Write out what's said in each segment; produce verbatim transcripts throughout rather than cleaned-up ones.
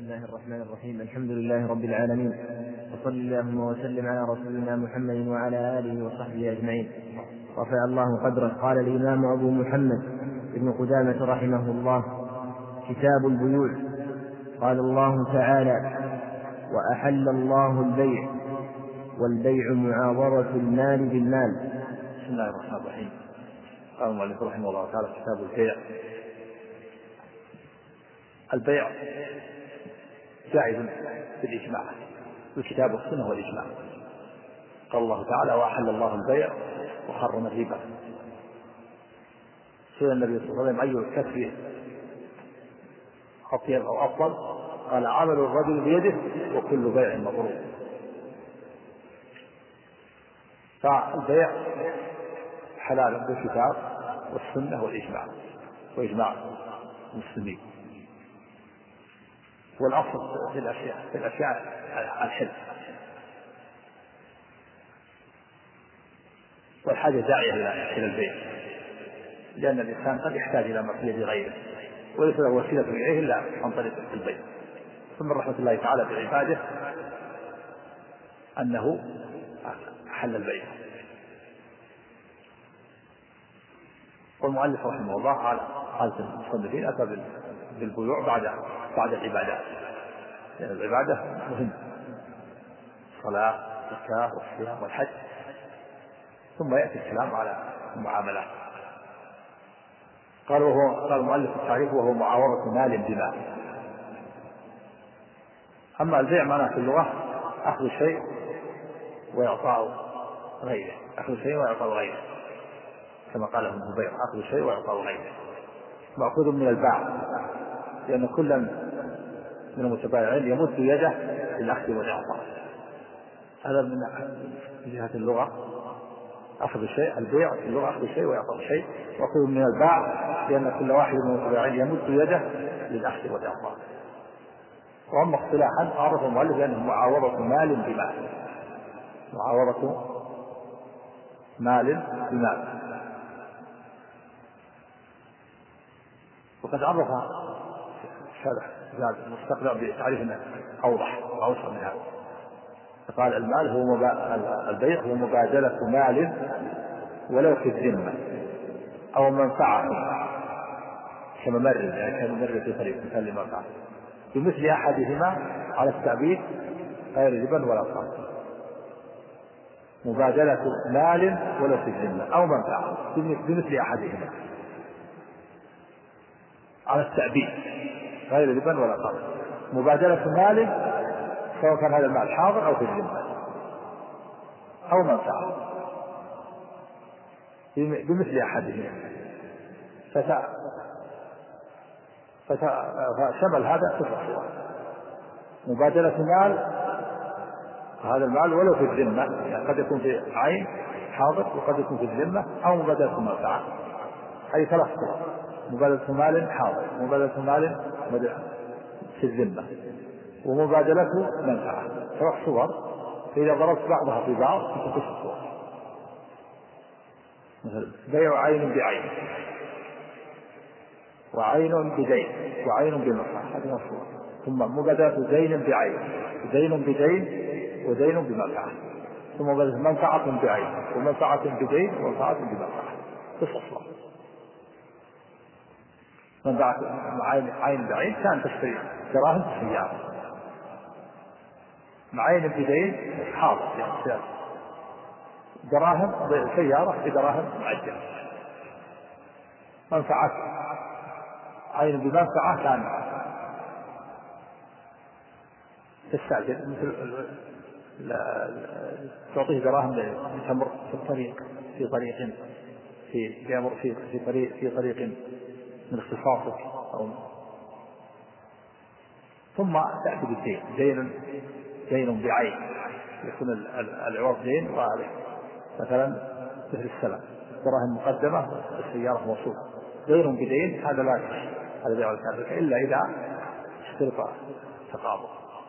الله الرحمن الرحيم. الحمد لله رب العالمين، وصل اللهم وسلم على رسولنا محمد وعلى آله وصحبه أجمعين. رفع الله قدره. قال الإمام أبو محمد ابن قدامة رحمه الله: كتاب البيوع. قال الله تعالى: وأحل الله البيع والبيع معاوضة المال بالمال. بسم الله الرحمن الرحيم. قال المؤلف رحمه الله تعالى: كتاب البيع. البيع جائز بالإجماع، الكتاب والسنة والإجماع. قال الله تعالى: وأحل الله البيع وحرم الربا. سئل النبي صلى الله عليه وسلم: أي الكسب أطيب أو أفضل؟ قال: عمل الرجل بيده وكل بيع مبرور. فالبيع حلال بالكتاب والسنة والإجماع وإجماع المسلمين. والأصل في الأشياء في الأشياء الحل، والحاجة داعية إلى البيع، لأن الإنسان قد يحتاج إلى ما في يد غيره وليس له وسيلة إليه إلا عن طريق البيع. ثم رحمة الله تعالى بعباده أنه حل البيع. والمؤلف رحمه الله على حالة المصنفين أتى بالبيوع بعد بعد العبادات، لأن العبادة مهمة: الصلاة والزكاة والصيام والحج، ثم يأتي الكلام على المعاملات. قال وهو قال المؤلف التعريف: وهو معاوضة مال بمال. أما البيع معناه في اللغة أخذ شيء ويعطاه غيره، أخذ شيء ويعطاه غيره، كما قال ابن الزبير: أخذ شيء ويعطاه غيره، مأخوذ من الباع، لأن كل من المتبايعين يمد يده للأخذ والإعطاء. هذا من جهة اللغة أخذ شيء، البيع في اللغة أخذ شيء ويعطى شيء، مأخوذ من الباع، لأن كل واحد من المتبايعين يمد يده للأخذ والإعطاء. وأما اصطلاحا عرف المؤلف بأنه معاوضة مال بمال، معاوضة مال بمال. وقد عرف الشارح زاد المستقبل بتعريف أوضح وأوسع من هذا. فقال: المال هو مبا... البيع هو مبادلة مال ولو في الذمة أو منفعة كممر، يعني كممر في طريق مثل منفعة بمثل أحدهما على التعبيد غير ربا ولا صرف. مبادلة مال ولو في الذمة أو منفعة بمثل أحدهما على التعبيد غير ربا ولا صرف. مبادلة مال سواء كان هذا المال حاضر أو في الذمة أو منفعة بمثل أحدهما. فشمل هذا تصف صور: مبادلة مال، هذا المال ولو في الذمة، يعني قد يكون في عين حاضر وقد يكون في الذمة، أو مبادلة منفعة، أي ثلاث صور: مبادلة مال حاضر، مبادلة مال في الذمة، ومبادلة منفعة. ثلاث صور، فإذا ضربت بعضها في بعض تكون ست صور. مثل بيع عين بعين، وعين بدين، وعين بمنفعة، هذه الصور. ثم مبادلة دين بعين، دين بدين، ودين بمنفعة. ثم مبادلة منفعة بعين، ومنفعة بدين، ومنفعة بمنفعة. تسع صور. منفعة عين بعين كان تشتري دراهم بسيارة، مع عين بدين حاضر يعني دراهم سيارة بدراهم معجلة. منفعة عين بمنفعة كان تستعجل، مثل تعطيه دراهم لتمر في الطريق في طريق في في في طريق في طريق من اختصاصك، أو ثم تأتي بالدين، دين دين بعين، يكون العوض دين، وعليه مثلا مثل السلام دراهم مقدمة السيارة موصولة. دين بدين هذا لا يصح، هذا بيع الكافر إلا إذا اشترط تقابض.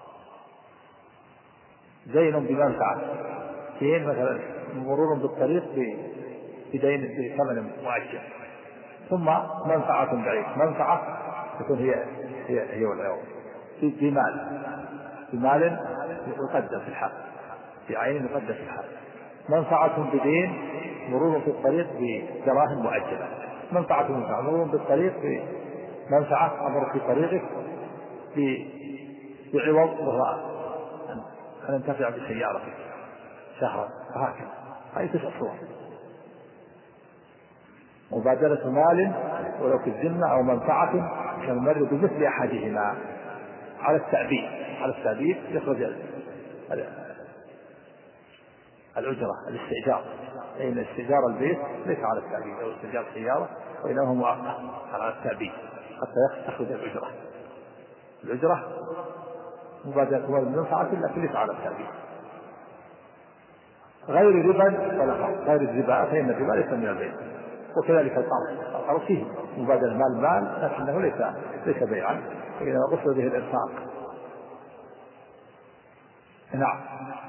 دين بمنفعة، دين مثلا مرور بالطريق بدين بثمن مؤجل. ثم منفعة بعيد، منفعة تكون هي هي هي والعوض. في مال في مال يقدم في الحال، في عين يقدم في الحال. منفعة بدين مرور في الطريق بدراهم مؤجلة. منفعة منفعة مرور بالطريق بمنفعة أمر في طريقك بعوض، وهو أن أنتفع بسيارتك شهرا، وهكذا. هذه تسع صور. مبادرة مال ولو في الذمة أو منفعة كالمر بمثل أحدهما على التعبيد. على التعبيد يخرج الأجرة الاستئجار، لأن استئجار البيت ليس على التعبيد أو استئجار سيارة، وإنما مؤقت على التعبيد حتى تخرج الأجرة. الأجرة مبادرة مال منفعة لكن ليس على التعبيد. غير ربا ولا غير الربا، فإن الربا ليس من البيع. وكذلك القرض، القرض فيه مبادرة مال مال لكنه ليس ليس بيعا، وإنما قصد به الإنفاق. نعم.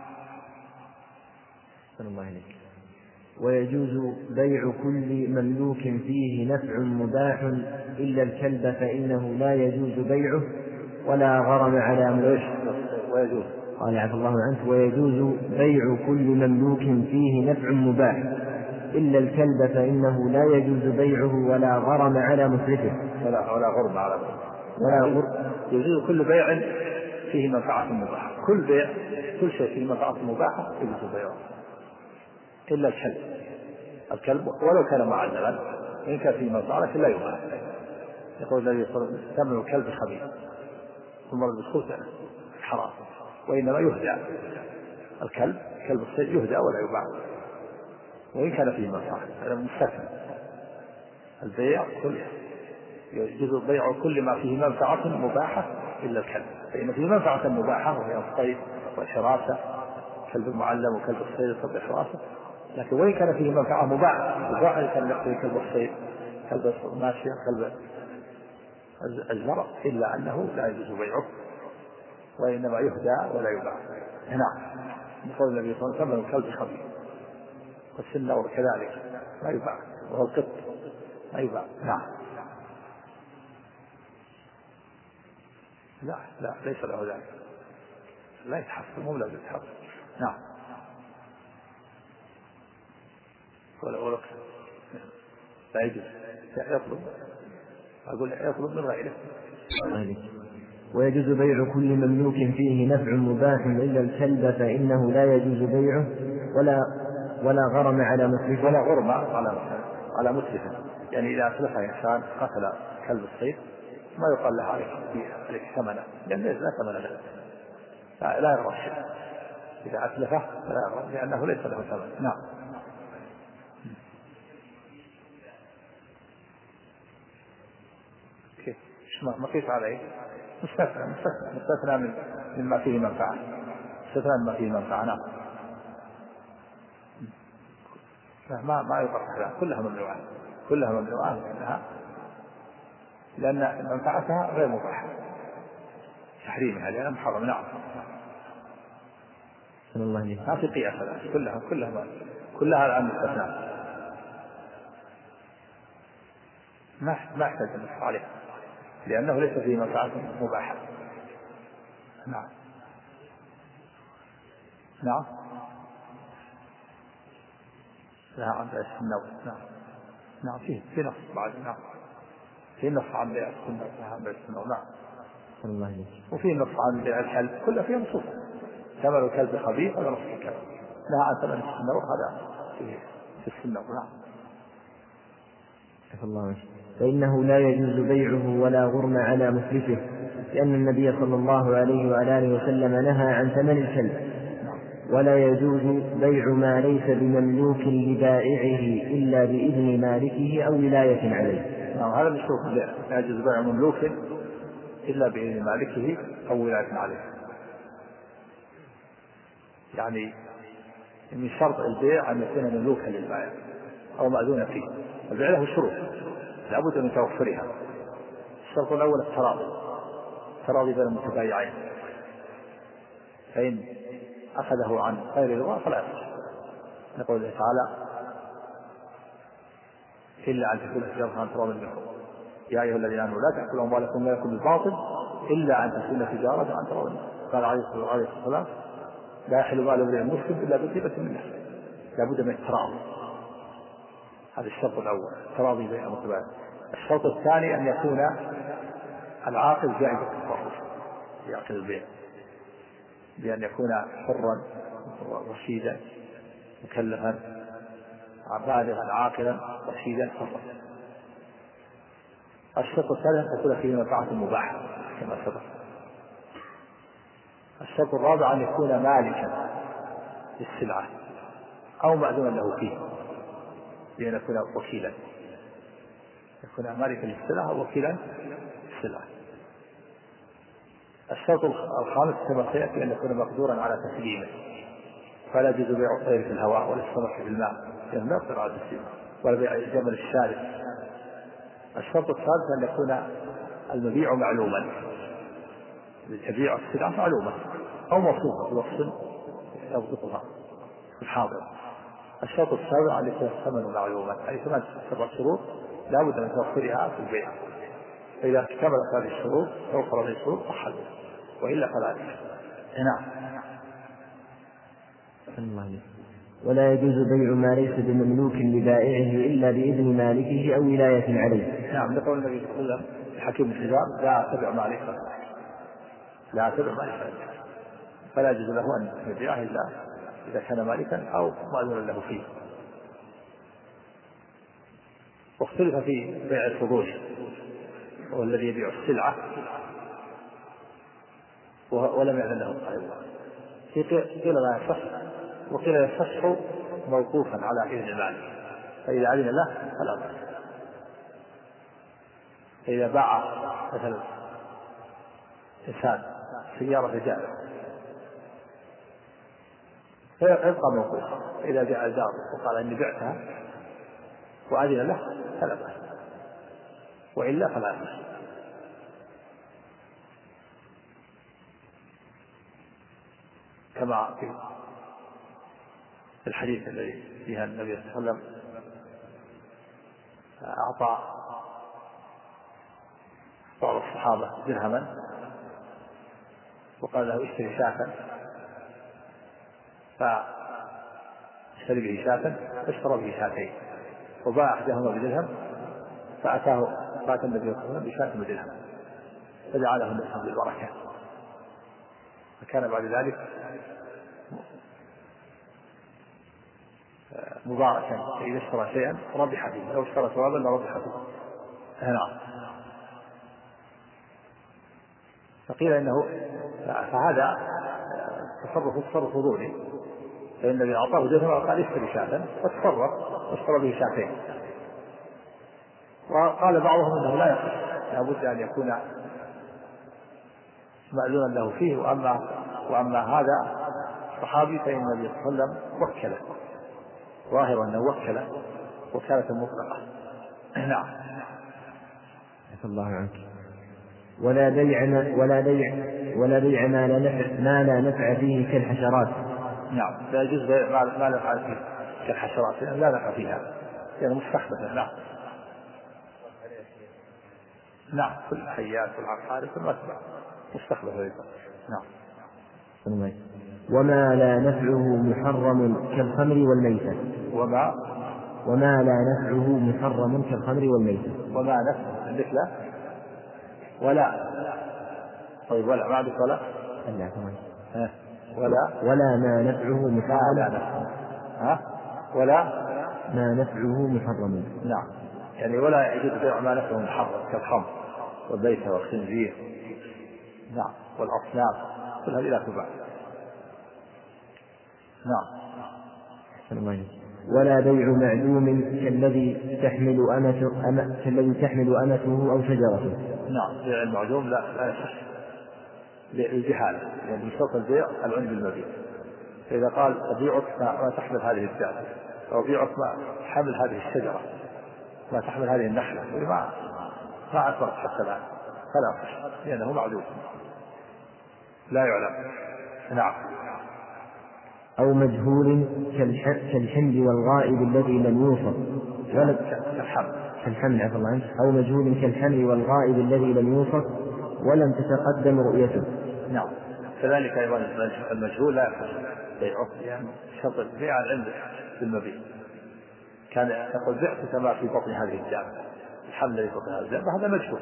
الله عليك. ويجوز بيع كل مملوك فيه نفع مباح إلا الكلب فإنه لا يجوز بيعه ولا غرم على ملك. ويجوز قال عفى الله عنك: ويجوز بيع كل مملوك فيه نفع مباح إلا الكلب فإنه لا يجوز بيعه ولا غرم على مسرفه. ولا ولا غرم على ولا غرم. يجوز كل بيع فيه منفعة مباحة. كل بيع كل شيء فيه منفعة مباحة يجوز بيعه إلا الكلب. الكلب ولو كان معلما إن كان فيه منفعة لكن لا يباح. يقول الذي ثمن الكلب خبيث ثم البسكوت حرام، وإنما يهدى. الكلب كلب الصيد يهدى ولا يباع وإن كان فيه منفعة. هذا مستثنى. البيع كله يجوز بيع كل ما فيه منفعة مباحة إلا الكلب، فإن فيه منفعة مباحة وهي الصيد والحراسة، كلب المعلم وكلب الصيد وكلب الحراسة. لكن وإن كان فيه منفعة مباحة مباحة كان يقتل كلب الصيد كلب الماشية كلب الزرع، إلا أنه لا يجوز بيعه وإنما يهدى ولا يباع. نعم. يقول النبي صلى الله عليه وسلم: الكلب خبيث. والسنور كذلك لا يباع، وهو القط لا يباع. نعم. لا لا ليس له ذلك، لا يتحصل، مو لازم يتحصل. نعم. ولا ولا لا يجوز يطلب، أقول يطلب من غيره. ويجوز بيع كل مملوك فيه نفع مباح إلا الكلب فإنه لا يجوز بيعه ولا ولا غرم على مسرفه. ولا غرم على على مسرفه. يعني إذا أتلف إنسان قتل كلب الصيد ما يقال له عليك عليك ثمنه، لأن لا ثمن له، لا, لا يغرم شيء. إذا أتلفه لا يغرم لأنه ليس له ثمن. نعم. كيف؟ ما كيف عليه؟ مستثنى مستثنى مستثنى من مما فيه منفعة، مستثنى مما فيه منفعة. نعم. ما ما يقرح لها، كلها ممنوعة، كلها ممنوعة لأنها لأن منفعتها غير مباحة، تحريمها لأنها محرمة. نعم. ما في قياس لها، كلها كلها كلها الآن مستثنى، ما ما يحتاج النص عليها لأنه ليس فيه منفعة مباحة. نعم. نعم. لا عن بيع السنة. نعم. نعم فيه في نص بعد. نعم في نص عن بيع السنة عن بيع السنة. نعم. وفي نص عن بيع الكلب، كلها فيها نصوص. ثمن الكلب خبيث هذا نص الكلب، نهى عن ثمن السنة هذا في السنة. نعم. الله. فإنه لا يجوز بيعه ولا غرم على مسرفه، لأن النبي صلى الله عليه وعلى آله وسلم نهى عن ثمن الكلب. ولا يجوز بيع ما ليس بمملوك لبائعه إلا بإذن مالكه أو ولاية عليه. نعم هذا مشروط. لا يجوز بيع مملوك إلا بإذن مالكه أو ولاية عليه. يعني من شرط البيع أن يكون مملوكا للبائع أو مأذون فيه. البيع له شروط لابد من توفرها. الشرط الأول التراضي، التراضي بين المتبايعين، فإن أخذه عن غير رضا فلا يصح. يقول الله تعالى: إلا أن تكون تجارة عن تراض منكم يا أيها الذين آمنوا لا تأكلوا أموالكم بينكم بالباطل إلا أن تكون تجارة عن تراض. قال عليه الصلاة والسلام لا يحل مال امرئ مسلم إلا بطيبة منه. لا بد من التراضي، هذا الشرط الأول، التراضي بين المتبايعين. الشرط الثاني أن يكون العاقل جائز التصرف في عقد البيع، بأن يكون حرا رشيدا مكلفا بالغا عاقلا رشيدا حرا. الشرط الثالث أن تكون فيه منفعة مباحة كما سبق. الشرط الرابع أن يكون مالكا للسلعة أو مأذونا له فيه، بأن يكون وكيلا، يكون مالكا للسلعة أو وكيلا للسلعة. الشرط الخامس كما سيأتي أن يكون مقدورا على تسليمه، فلا يجوز بيع الطير في الهواء ولا السمك في الماء لأنه لا يقدر على تسليمه، ولا بيع الجمل الشارد. الشرط الثالث أن يكون المبيع معلوما، تبيع السلعة معلومة أو موصوفة بوصف يضبطها في الحاضر. الشرط السابع أن يكون الثمن معلوما، أي ثمان سبع شروط لا بد من توفرها في البيع، فإذا اكتملت هذه الشروط توفر هذه الشروط صح البيع، وإلا فلا يصح. نعم. ولا يجوز بيع ما ليس بمملوك لبائعه إلا بإذن مالكه أو ولاية عليه. نعم، لقول النبي صلى الله عليه وسلم الحكيم الحجاب لا تبع ما ليس لا تبع ما ليس فلا يجوز له أن يبيعه إلا إذا كان مالكا أو مأذون له فيه. واختلف في بيع الفضول، هو الذي يبيع السلعة ولم يأذن له صاحبه، قيل لا يصح وقيل يصح موقوفا على إذن المالك، فإذا أذن له فلا بأس. فإذا باع مثلا إنسان سيارة جائزة فيبقى موقوفا، إذا جاء الجار وقال إني بعتها وأذن له فلا بأس، وإلا فلا بأس. كما في الحديث الذي فيها النبي صلى الله عليه وسلم أعطى بعض الصحابة درهما وقال له اشتري شاة، فاشتري به شاة فاشترى به شاتين، وباع أحدهما بدرهم، فأتاه فات النبي صلى الله عليه وسلم بشاة بدرهم فدعا له النبي بالبركة، فكان بعد ذلك مباركا. إذا اشترى شيئا ربح فيه، لو اشترى ثوابا لربح فيه. نعم. فقيل إنه فهذا تصرف تصرف فضولي، فإن الذي أعطاه درهم وقال اشتري شاة فتصرف واشترى به شاتين. وقال بعضهم إنه لا يصح، لابد أن يكون مأذونا له فيه. وأما وأما هذا الصحابي فإن النبي صلى الله عليه وسلم وكله، ظاهر أنه وكله وكالة مطلقة. نعم. عفى الله عنك. ولا بيع ولا بيع ولا بيع ما لا نفع ما لا نفع فيه كالحشرات. نعم، لا يجوز بيع ما لا نفع فيه كالحشرات، لأن لا نفع فيها، يعني مستخبثة. نعم. نعم، كل الحيات والعقارب والمتبع مستخبثة. نعم. وما لا نفعه محرم كالخمر والميتة. وما وما لا نفعه محرم كالخمر والميتة. وما نفعه عندك لا ولا طيب ولا ما عندك ولا لا تمام. ولا ولا ما نفعه محرم. لا نفعه. ها ولا ما نفعه محرم. نعم، يعني ولا يجوز بيع ما نفعه محرم كالخمر والميتة والخنزير. نعم، والأصنام كل هذه لا تباع. نعم. ولا بيع معدوم كالذي تحمل أمته أم... كالذي تحمل أمته أو شجرته. نعم، بيع المعدوم لا لا يصح للجهالة، يعني بشرط البيع العلم بالمبيع. فإذا قال أبيعك ما تحمل هذه الدابة، أو أبيعك ما حمل هذه الشجرة، ما تحمل هذه النخلة، ما ما أثبت حتى الآن فلا يصح لأنه معدوم لا يعلم. نعم. أو مجهول كالحمل والغائب الذي لم يوصف. كالحمل كالحمل عفوا الله عنه. أو مجهول كالحمل والغائب الذي لم يوصف ولم تتقدم رؤيته. نعم. كذلك أيضا المجهول لا يصح بيعه، لأن شرط البيع العلم بالمبيع. كان يقول بعت كما في بطن هذه الدابة، الحمل في بطن هذه الدابة، هذا مجهول.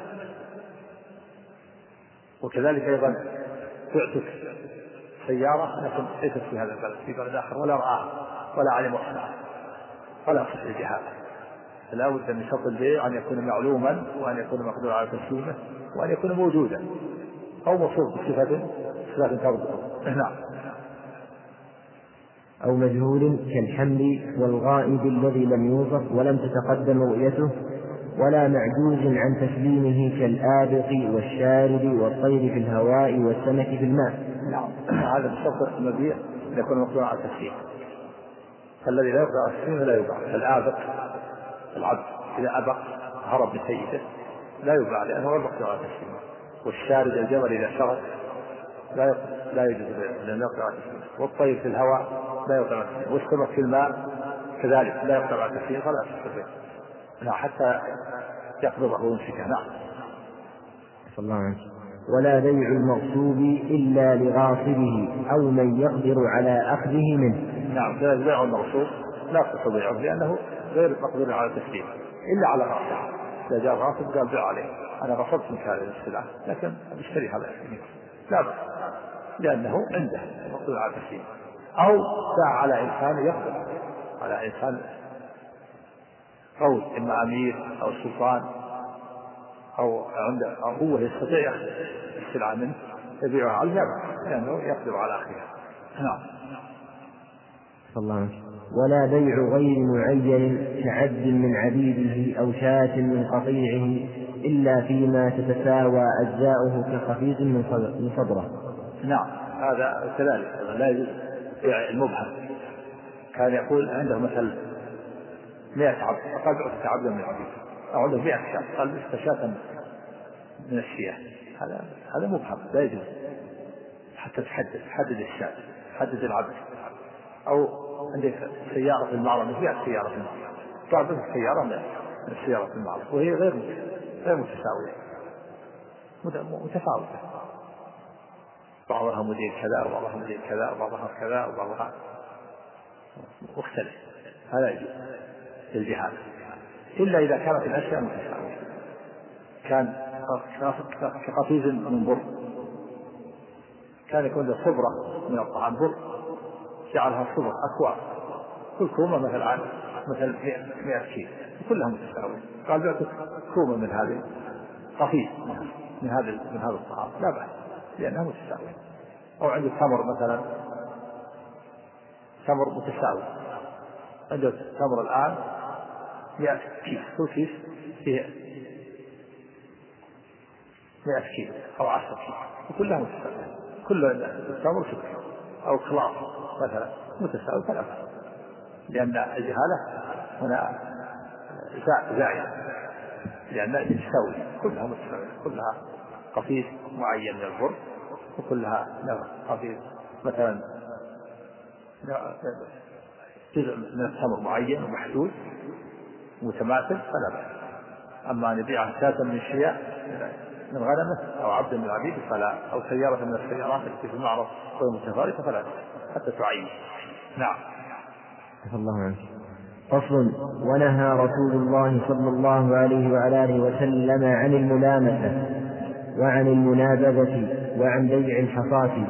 وكذلك أيضا بعتك سيارة لكن ليست في هذا البلد، في بلد آخر، ولا رآها ولا علم وصفها، ولا يصح الجهالة. فلا بد من شرط البيع أن يكون معلوما، وأن يكون مقدور على تسليمه، وأن يكون موجودا أو موصوف بصفة صفة تربطه. نعم. أو مجهول كالحمل والغائب الذي لم يوصف ولم تتقدم رؤيته، ولا معجوز عن تسليمه كالآبق والشارد والطير في الهواء والسمك في الماء. نعم. هذا بشرط المبيع أن يكون مقدور على تسليمه، فالذي لا يقدر على تسليمه لا يباع. الآبق العبد إذا أبق هرب بسيده لا يباع لأنه غير مقدور على تسليمه. والشارد الجمل إذا شرد لا لا يجوز لأنه يقدر على تسليمه. والطير في الهواء لا يقدر على تسليمه. والسمك في الماء كذلك لا يقدر على تسليمه فلا تستطيع لا حتى يقبضه ويمسكه. نعم. صلى الله عليه وسلم. ولا بيع المغصوب إلا لغاصبه أو من يقدر على أخذه منه. نعم. كذلك بيع المغصوب لا تستطيع لأنه غير مقدور على تسليمه إلا على غاصبه. إذا جاء غاصب قال بيع عليه، أنا غصبت من هذه السلعة لكن بشتري هذا لا بأس لأنه عنده مقدور على تسليمه. أو باع على إنسان يقدر على إنسان قوي، إما أمير أو سلطان أو عنده أو هو يستطيع يأخذ السلعة منه يبيعها على الجمع لأنه يقدر على أخذها. نعم. صلى الله عليه وسلم. ولا بيع غير معين كعبد من عبيده أو شاة من قطيعه إلا فيما تتساوى أجزاؤه كخفيف من صدره. نعم. هذا كذلك لا يجوز بيع المبهم. كان يقول عنده مثل مئة عبد فقال بعتك عبدا من عبيده، أو عنده مئة شاة قال بعتك شاة من الشياه. هذا هذا مبهم لا يجوز حتى تحدد تحدد الشاة تحدد العبد. أو عندك سيارة في المعرض مئة سيارة في المعرض قال بعتك سيارة من السيارة في المعرض وهي غير غير متساوية متفاوتة، بعضها موديل كذا وبعضها موديل كذا وبعضها كذا وبعضها مختلف. هذا يجوز للجهاد إلا إذا كانت الأشياء متساوية. كان كقفيز من بر، كان يكون له صبرة من الطعام بر جعلها صبرة أكواب كل كومة مثل مثل مئة كيلو كلها متساوية. قال بعتك كومة من هذه قفيز من هذا من هذا الطعام لا بأس لأنها متساوية. أو عنده تمر مثلا تمر متساوي، عنده تمر الآن مئة كيس كل كيس فيه مئة كيلو أو عشرة كيلو وكلها متساوية، كل التمر سكر أو خلاص مثلا متساوي فلا بأس لأن الجهالة هنا زائدة لأن تساوي كلها متساوية كلها قفيز معين من البر وكلها قفيز مثلا جزء من التمر معين ومحدود متماثل فلا بأس. أما أن يبيع شاة من الشياء من غنمه أو عبد من العبيد فلا، أو سيارة من السيارات التي في المعرض غير متفارقة فلا حتى تعين. نعم. الله عنه. فصل. ونهى رسول الله صلى الله عليه وعلى آله وسلم عن الملامسة وعن المنابذة وعن بيع الحصاة.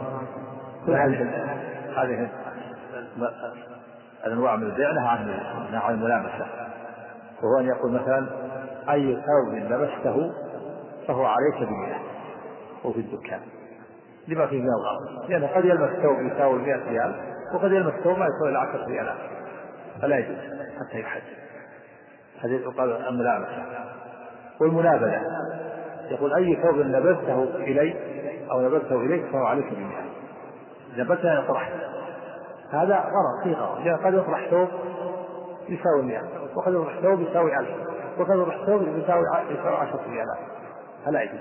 هذه الأنواع من البيع نهى عن الملامسة، وهو أن يقول مثلا أي ثوب لبسته فهو عليك بمئة وفي الدكان لما فيه من الغرض، لأنه قد يلبس ثوب يساوي مئة ريال وقد يلبس ثوب ما يساوي إلا عشرة ريالات فلا يجوز حتى يحدد. هذه يقال الملامسة. والمنابذة يقول أي ثوب لبسته إلي أو لبسته إليك فهو عليك بمئة، لبسته يطرح هذا غرض فيه غرض، لأن قد يطرح ثوب يساوي مئة وقد يطرح ثوب يساوي ألف وقد يطرح ثوب يساوي يساوي عشرة ريالات فلا يجوز.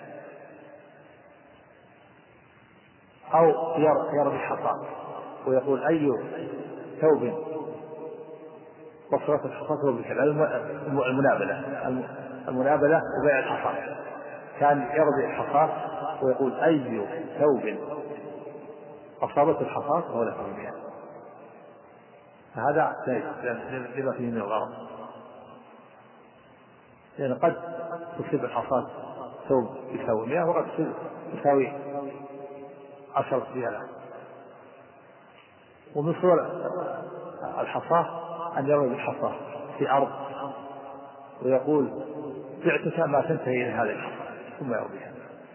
أو يرى بالحصى ويقول أي ثوب وصلت الحصى بالكلام المنابلة المنابلة وبيع الحصى كان يرضي الحصاة ويقول أي ثوب أصابته الحصاة فهو له مئة. فهذا لما فيه من الغرض، لأن قد تصيب الحصاة ثوب يساوي مئة وقد يساوي عشرة ريالات. ومن صور الحصاة أن يروي بالحصاة في أرض ويقول بعتك ما تنتهي إلى هذه الحصاة ثم يرويها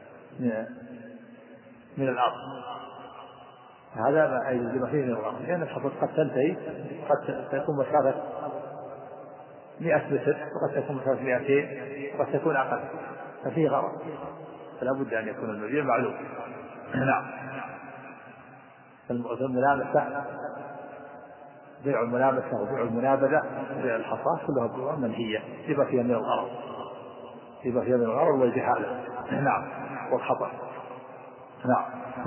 من الأرض. هذا ما يجب فيه من الغرض، لأن الحصاة قد تنتهي، قد تكون مسافة مئة متر وقد تكون مسافة مئتين وقد تكون أقل، ففيه غرض، فلا بد أن يكون المبيع معلوم. نعم. الملامسة بيع الملامسة وبيع المنابذة وبيع الحصاة كلها بيوع منهية يبقى فيها من الغرض، يبقى فيها من الغرض والجهالة. نعم. والخطأ. نعم.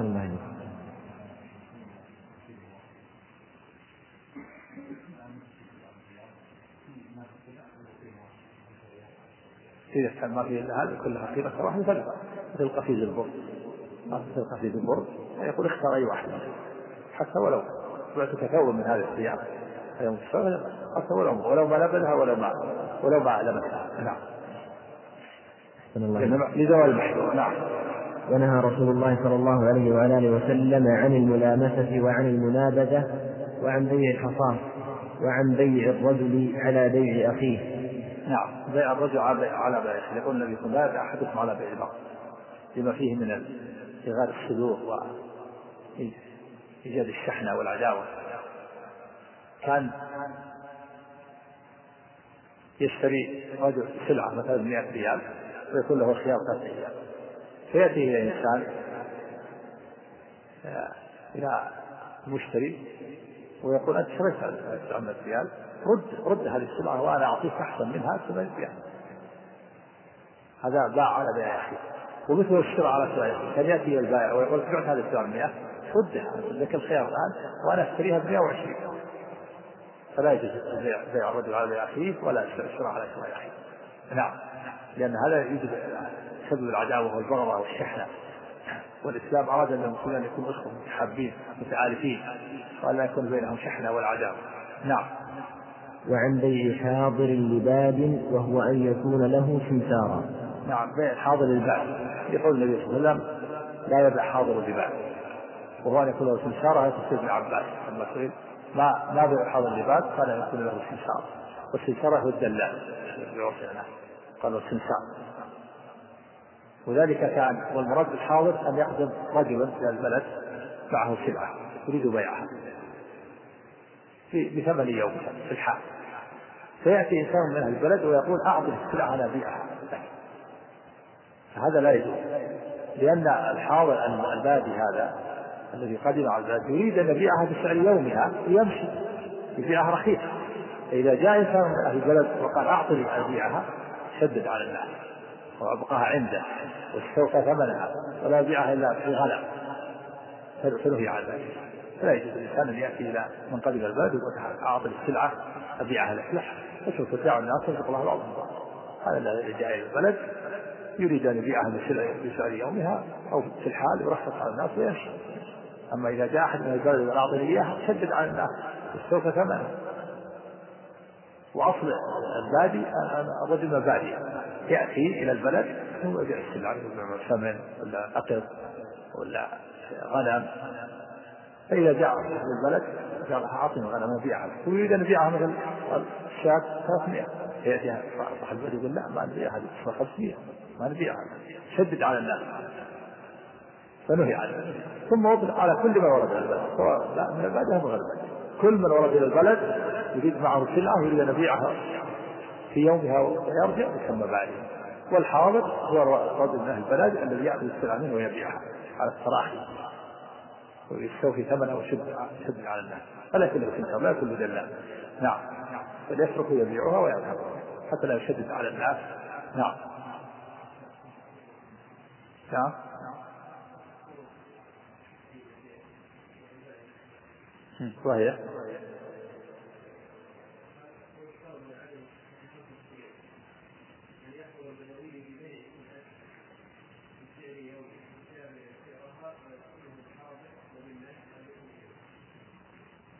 إذا كان ما فيه إلا هذه كلها قيمة واحدة فلا، مثل قفيز البر، مثل قفيز البر يقول اختار أي واحد حتى ولو بعتك ثوب من هذه الثياب يوم السبت حتى ولو ولو ما لبنها ولو ما ولو ما لمسها. نعم. لزوال المحذور. نعم. ونهى رسول الله صلى الله عليه وعلى آله وسلم عن الملامسة وعن المنابذة وعن بيع الحصاة وعن بيع الرجل على بيع أخيه. نعم. بيع الرجل على بيع أخيه، يقول النبي صلى الله عليه وسلم لا أحدكم على بيع بعض لما فيه من إغار الصدور وإيجاد الشحنة والعداوة. كان يشتري رجل سلعة مثلا مئة ريال ويكون له خيار ثلاثة أيام، فيأتي إلى إنسان إلى المشتري ويقول أنت شريت عملة ريال، رد رد هذه السلعة وأنا أعطيك أحسن منها ثمانية ريال. هذا باع على بيع أخيه. ومثل الشراء على سعر أخيه، كان يأتي إلى البائع ويقول بعت هذه السلعة مئة ردها لك الخيار الآن وأنا أشتريها بمئة وعشرين. فلا يجوز بيع الرجل على بيع أخيه ولا الشراء على شراء أخيه. نعم. لأن هذا يوجد سبب العداوة والبغضة والشحنة، والإسلام أراد أن المسلمين يكونوا أخوة متحابين متآلفين ولا يكون بينهم شحنة والعداوة. نعم. وعن بيع حاضر لباد وهو أن يكون له سمسارا. نعم. بيع حاضر للباد، يقول النبي صلى الله عليه وسلم لا يبيع حاضر لباد وهو أن يكون له سمسارا. هذا تفسير ابن عباس لما سئل ما ما بيع حاضر لباد قال أن يكون له سمسار، والسمسار هو الدلال قالوا السمسار. وذلك كان والمراد بالحاضر أن يقدم رجلا إلى البلد معه سلعة يريد بيعها بثمن يوم في الحال، فيأتي إنسان من أهل البلد ويقول أعطي السلعة أنا أبيعها، فهذا لا يجوز، لأن الحاضر البادي هذا الذي قدم على البلد يريد أن يبيعها بسعر يومها ويمشي يبيعها رخيصة. فإذا جاء إنسان من أهل البلد وقال أعطي أبيعها شدد على الناس وأبقاها عنده واستوفى ثمنها ولا يبيعها إلا في غلب فنهي عن ذلك. فلا يجوز الإنسان أن يأتي إلى من قبل البلد ويقول أعطي السلعة أبيعها لك فسوف تبيع الناس ويرزق الله بعضهم بعضا. هذا الذي جاء إلى البلد يريد أن يبيعها بسعر يومها أو في الحال يرخص على الناس ويمشي. أما إذا جاء أحد من البلد أعطي إياها شدد على الناس واستوفى ثمنها. وأصل البادي الرجل البادي يأتي إلى البلد ثم يبيع السلعة ثمن ولا أقر ولا غنم. فإذا جاء إلى البلد قال أعطني غنم أبيعها ويريد أن يبيعها مثل الشاة ثلاثمائة، يأتيها صاحب البلد يقول لا ما نبيعها هذه خمسمائة ما نبيعها، شدد على الناس فنهي عنه. ثم وضع على كل من ورد إلى البلد سواء لا من البلد أو من غير البلد، كل من ورد إلى البلد يريد معه سلعة يريد أن يبيعها في يومها ويرجع يسمى بعده. والحاضر هو الرجل من أهل البلد الذي يأخذ السلعة منه ويبيعها على الصراحة ويستوفي ثمنه وشد شد على الناس. فلا كل سلعة لا كل دلال. نعم. فليترك يبيعها ويأخذها حتى لا يشدد على الناس. نعم. نعم. وهي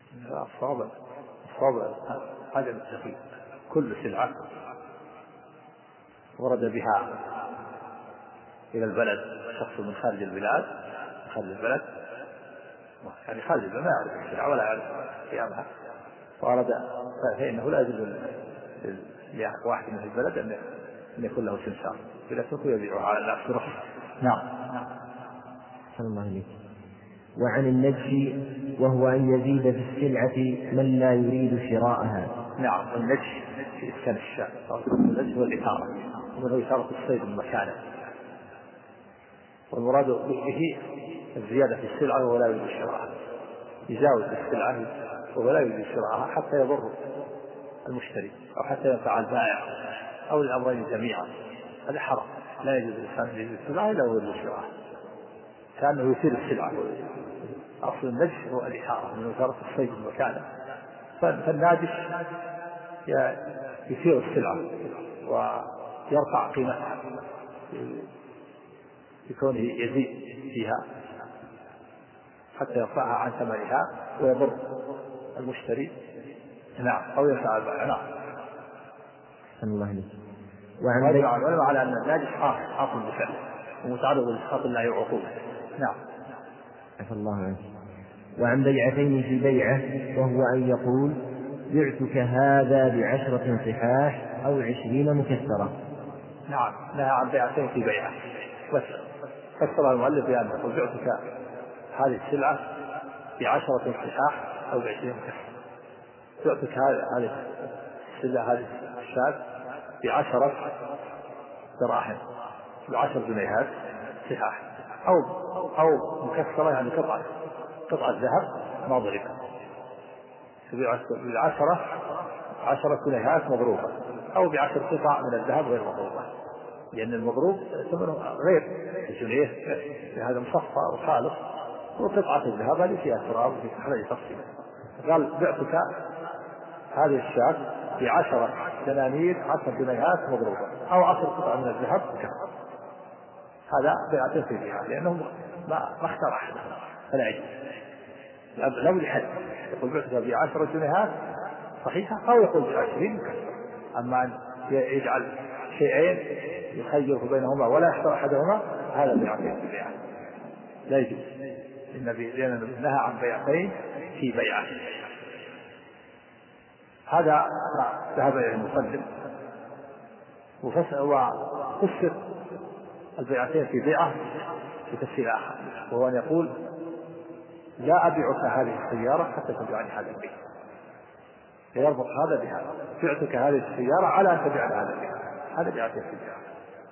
الصواب الصواب عدم التخيير. كل سلعة ورد بها إلى البلد شخص من خارج البلاد، خارج البلد يعني خارج البلد ما يعرف السلعة ولا يعرف قيامها، وأراد فإنه لا يجوز لواحد من البلد أن يكون له سمسار، إذا سوف يبيعها على الناس برخص. نعم. صلى الله عليه. وعن النجش وهو أن يزيد في السلعة من لا يريد شراءها. نعم. النجش في إسكان الشاة، النجش هو الإثارة، ومنه إثارة الصيد من مكانه، والمراد به الزيادة في السلعة وهو لا يريد شراءها، يزاوج السلعة وهو لا يريد شراءها حتى يضر المشتري أو حتى ينفع البائع أو الأمرين جميعا، هذا حرام. لا يجوز الإنسان أن يزيد السلعة إلا يريد شراءها، كأنه يثير السلعة. أصل النجش هو الإثارة، من إثارة الصيد من مكانه، فالناجش يثير السلعة ويرفع قيمتها بكونه يزيد فيها حتى يرفعها عن ثمنها ويضر المشتري. نعم. أو ينفع البائع. نعم. صلى الله عليه. وعن بيع العلماء على أن الناجش حاصل بفعله ومتعرض لسخط الله وعقوبته. نعم. عفى الله عنه. وعن بيعتين في بيعة وهو أن يقول بعتك هذا بعشرة صحاح أو عشرين مكسرة. نعم. نهى عن بيعتين في بيعة، بس فسر المؤلف بأنه يقول بعتك هذه السلعة بعشرة صحاح أو بعشرين مكسرة. بعتك هذه السلعة هذه الشاة بعشرة دراهم بعشر جنيهات صحاح، أو أو مكسرة يعني قطعة قطعة ذهب ما ضربت بالعشرة عشرة جنيهات مضروبة، أو بعشر قطع من الذهب غير مضروبة، لأن المضروب ثمنه غير الجنيه، هذا مصفى وخالص، وقطعة الذهب هذه فيها تراب وفي تحرير تفصيل. قال بعتك هذه الشاة بعشرة دنانير عشر جنيهات مضروبة أو عشر قطع من الذهب كذا. هذا بيعتين في بيعة لأنه ما ما اختار أحد فلا يجوز. لو لحد يقول بعتك بعشرة جنيهات صحيحة أو يقول بعشرين مكسرة. أما أن يجعل شيئين يخير بينهما ولا يختار أحدهما هذا بيعتين في بيعة لا يجوز. النبي لأن النبي نهى عن بيعتين في بيعة. هذا ذهب إلى المقدم وفسر البيعتين في بيعة بتفسير آخر، وهو أن يقول لا أبيعك هذه السيارة حتى تبيعني هذا البيت، فيربط هذا بهذا. بعتك هذه السيارة على أن تبيعني هذا البيت، هذا بيعتين في بيعة.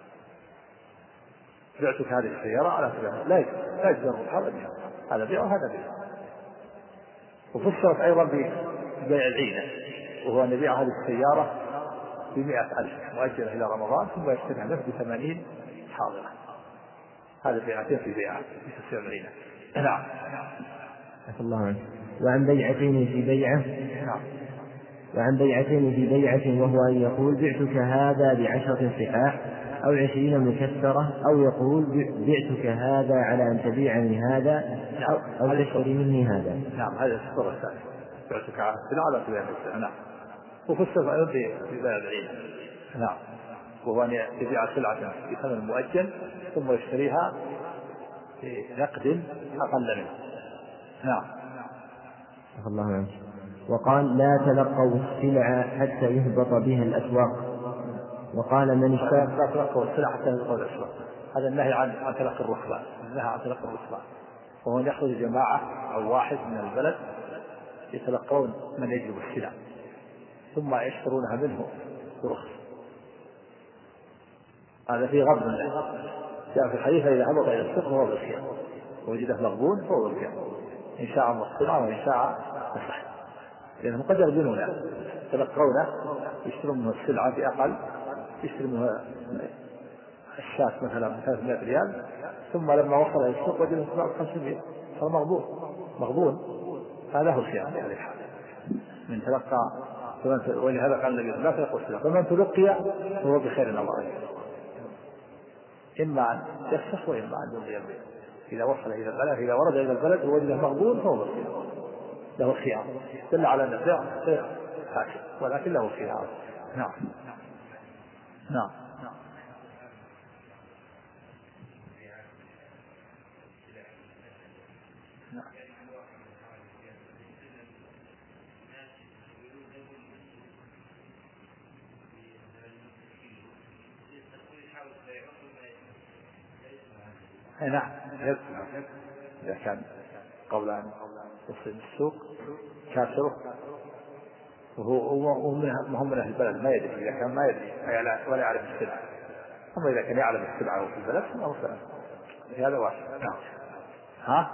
بعتك هذه السيارة على أن تبيعني لا لا يربط هذا بهذا، هذا بيع وهذا بيع. وفسرت أيضا ببيع العينة، وهو أن يبيع هذه السيارة بمئة ألف مؤجلة إلى رمضان ثم يشتريها منه بثمانين حاضرة. هذا بيعتين في بيعة في تفسير العينة. نعم. عفى الله عنه. وعن بيعتين في بيعة. نعم. وعن بيعتين في بيعة وهو أن يقول بعتك هذا بعشرة صحاح أو عشرين مكسرة، أو يقول بعتك هذا على أن تبيعني هذا أو, أو تشتري مني هذا. نعم. هذا الصورة الثانية بعتك على تبيعني هذا. نعم. وفسر أيضا ببيع العينة. نعم. وهو أن يبيع سلعة بثمن مؤجل ثم يشتريها بنقد أقل منه. نعم. عفى الله عنه. وقال لا تلقوا السلع حتى يهبط بها الأسواق. وقال من اشترى لا تلقوا السلع حتى يهبط الأسواق، هذا النهي عن عن تلقي الركبان، النهي عن تلقي الركبان، وهو يخرج جماعة أو واحد من البلد يتلقون من يجلب السلع ثم يشترونها منه برخص، هذا فيه غض له. جاء في الحديث إذا هبط إلى السوق فهو بالخيار ووجده مغبون فهو بالخيار، إن شاء مصطنع وإن شاء مسح، لأنهم قد يغبنونه يتلقونه يشترون منه السلعة بأقل، يشترون منه الشاة مثلا ثلاثمائة ريال، ثم لما وصل إلى السوق وجده سبعة خمسمائة صار مغبون مغبون هذا هو الخيار في هذه الحالة من تلقى. ولهذا قال النبي لا تلقوا السلع، فمن تلقي فهو بخير الله، إما أن يفسخ وإما أن يمضي البيع. إذا وصل إلى البلد إذا ورد إلى البلد ووجده مغبون فهو بالخيار، له خيار، دل على أن البيع غير فاسد ولكن له خيار. نعم نعم نعم. إذا كان قبل أن يصل السوق كاسره وهو هم من أهل البلد ما يدري، إذا كان ما يدري ولا يعرف السلعة، أما إذا كان يعلم السلعة وفي البلد فهو سلام، هذا واحد. نعم. ها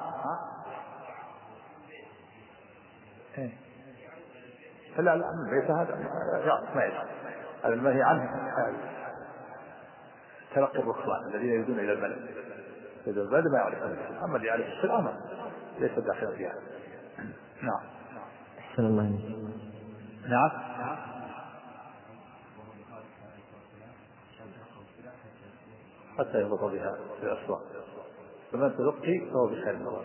إيه. لا لا ليس هذا ما يدري، هذا المنهي عنه تلقي الركبان الذين يريدون إلى البلد، إذا البلد ما يعرف السلعة، أما اللي يعرف السلعة ما ليس داخلا فيها. نعم. أحسن الله عليك. نعم. حتى يربط بها في الأسواق، فمن تلقي فهو بخير الله.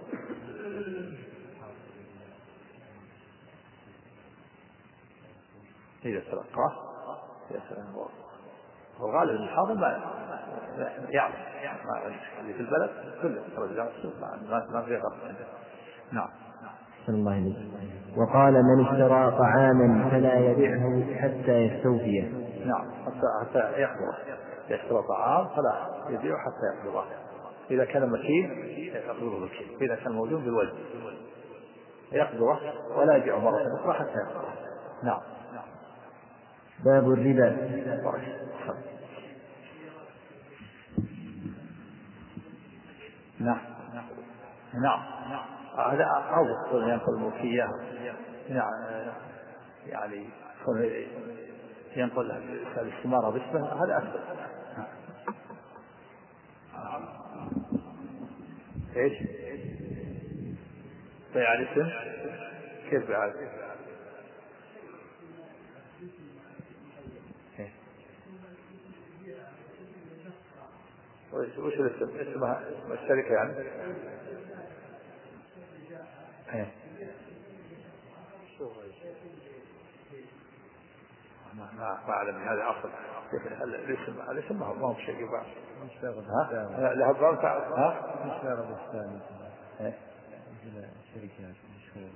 إذا تلقاه يا سلام. والغالب الحاضر ما يعرف اللي في البلد كله رجع السوق ما ما في غلط. نعم. أحسن الله عليك. وقال من اشترى طعاما فلا يبيعه حتى يستوفيه. نعم حتى حتى يقبضه، يشترى طعام فلا يبيعه حتى يقبضه، إذا كان مكين يقبضه بالكيل، إذا كان موجود بالوزن يقبضه ولا يبيعه مرة أخرى حتى يقبضه. نعم. باب الربا. نعم نعم. هذا أوضح أن ينقل الملكية، يعني ينقل الاستمارة باسمه، هذا أكثر. إيش بيع الاسم؟ كيف بيع الاسم؟ وش الاسم؟ اسمها اسم الشركة يعني؟ ايه ما ما أعلم هذا أصل. الاسم الاسم ما هو شيء يباع. ها له باب ها مش لا رب الثاني. ايه شركات مشهورة.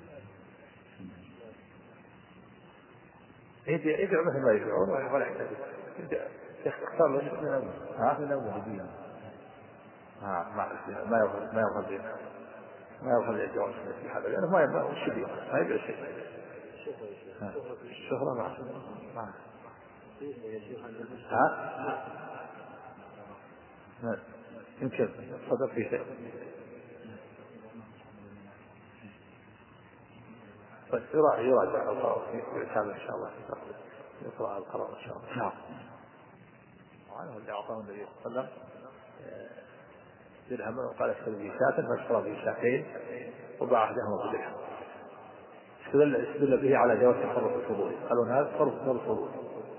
يبيع يبيع مثل ما يبيعون ولا يحتاج يختار له من الأول. ها من الأول يبيع. ها ما ما يأخذ ما يأخذ ما يأخذ الجواز في هذا لأنه ما يبيع شيء، ما يبيع شيء. الشهرة ما ما ها يمكن صدق في شيء. بس يراجع يراجع القرار في كامل إن شاء الله، يقرأ القرار إن شاء الله. نعم. وعنه اللي أعطاه النبي صلى الله عليه وسلم درهم وقال اشتري به شاة فاشترى به شاتين وباع أحدهما بدرهم، استدل به على جواز تصرف الفضول، قالوا هذا تصرف الفضول.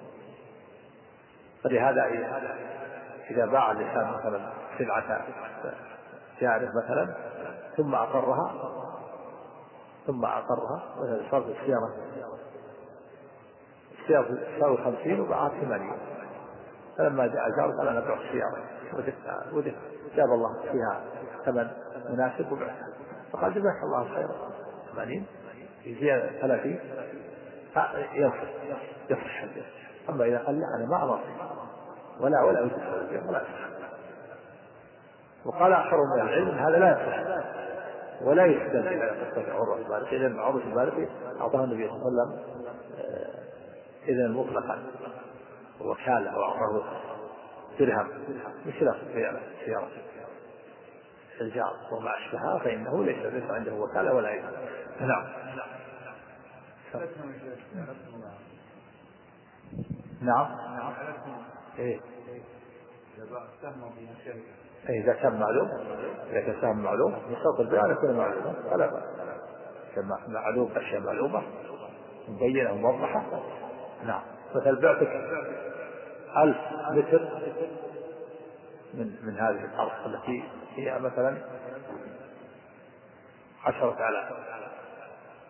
فلهذا إذا باع الإنسان مثلا سلعة جاره مثلا ثم أقرها ثم أقرها مثلا صارت السيارة السيارة تساوي خمسين وباعها ثمانين، فلما جاء جاره قال أنا أبيع السيارة ودفع جاب الله فيها ثمن مناسب وبعتها، فقال جزاك الله خيرا ثمانين يزيد ثلاثين يصح يصح البيع. أما إذا قال لا أنا ما أمر ولا ولا أدخل ولا أدخل. وقال آخر من العلم هذا لا يصح ولا يحدث إلى قصة عروة البارقي، لأن عروة البارقي أعطاه النبي صلى الله عليه وسلم إذن مطلقا وكالة وأعطاه درهم بخلاف سيارة الجار وما أشبهها فإنه ليس ليس عنده وكالة ولا إذن. نعم. نعم. إيه إذا كان معلوم إذا كان سهم معلوم يشترط البيع أن يكون معلوما فلا بأس. كما معلوم أشياء معلومة مبينة وموضحة. نعم. مثل بعتك ألف متر من من هذه الأرض التي هي مثلا عشرة آلاف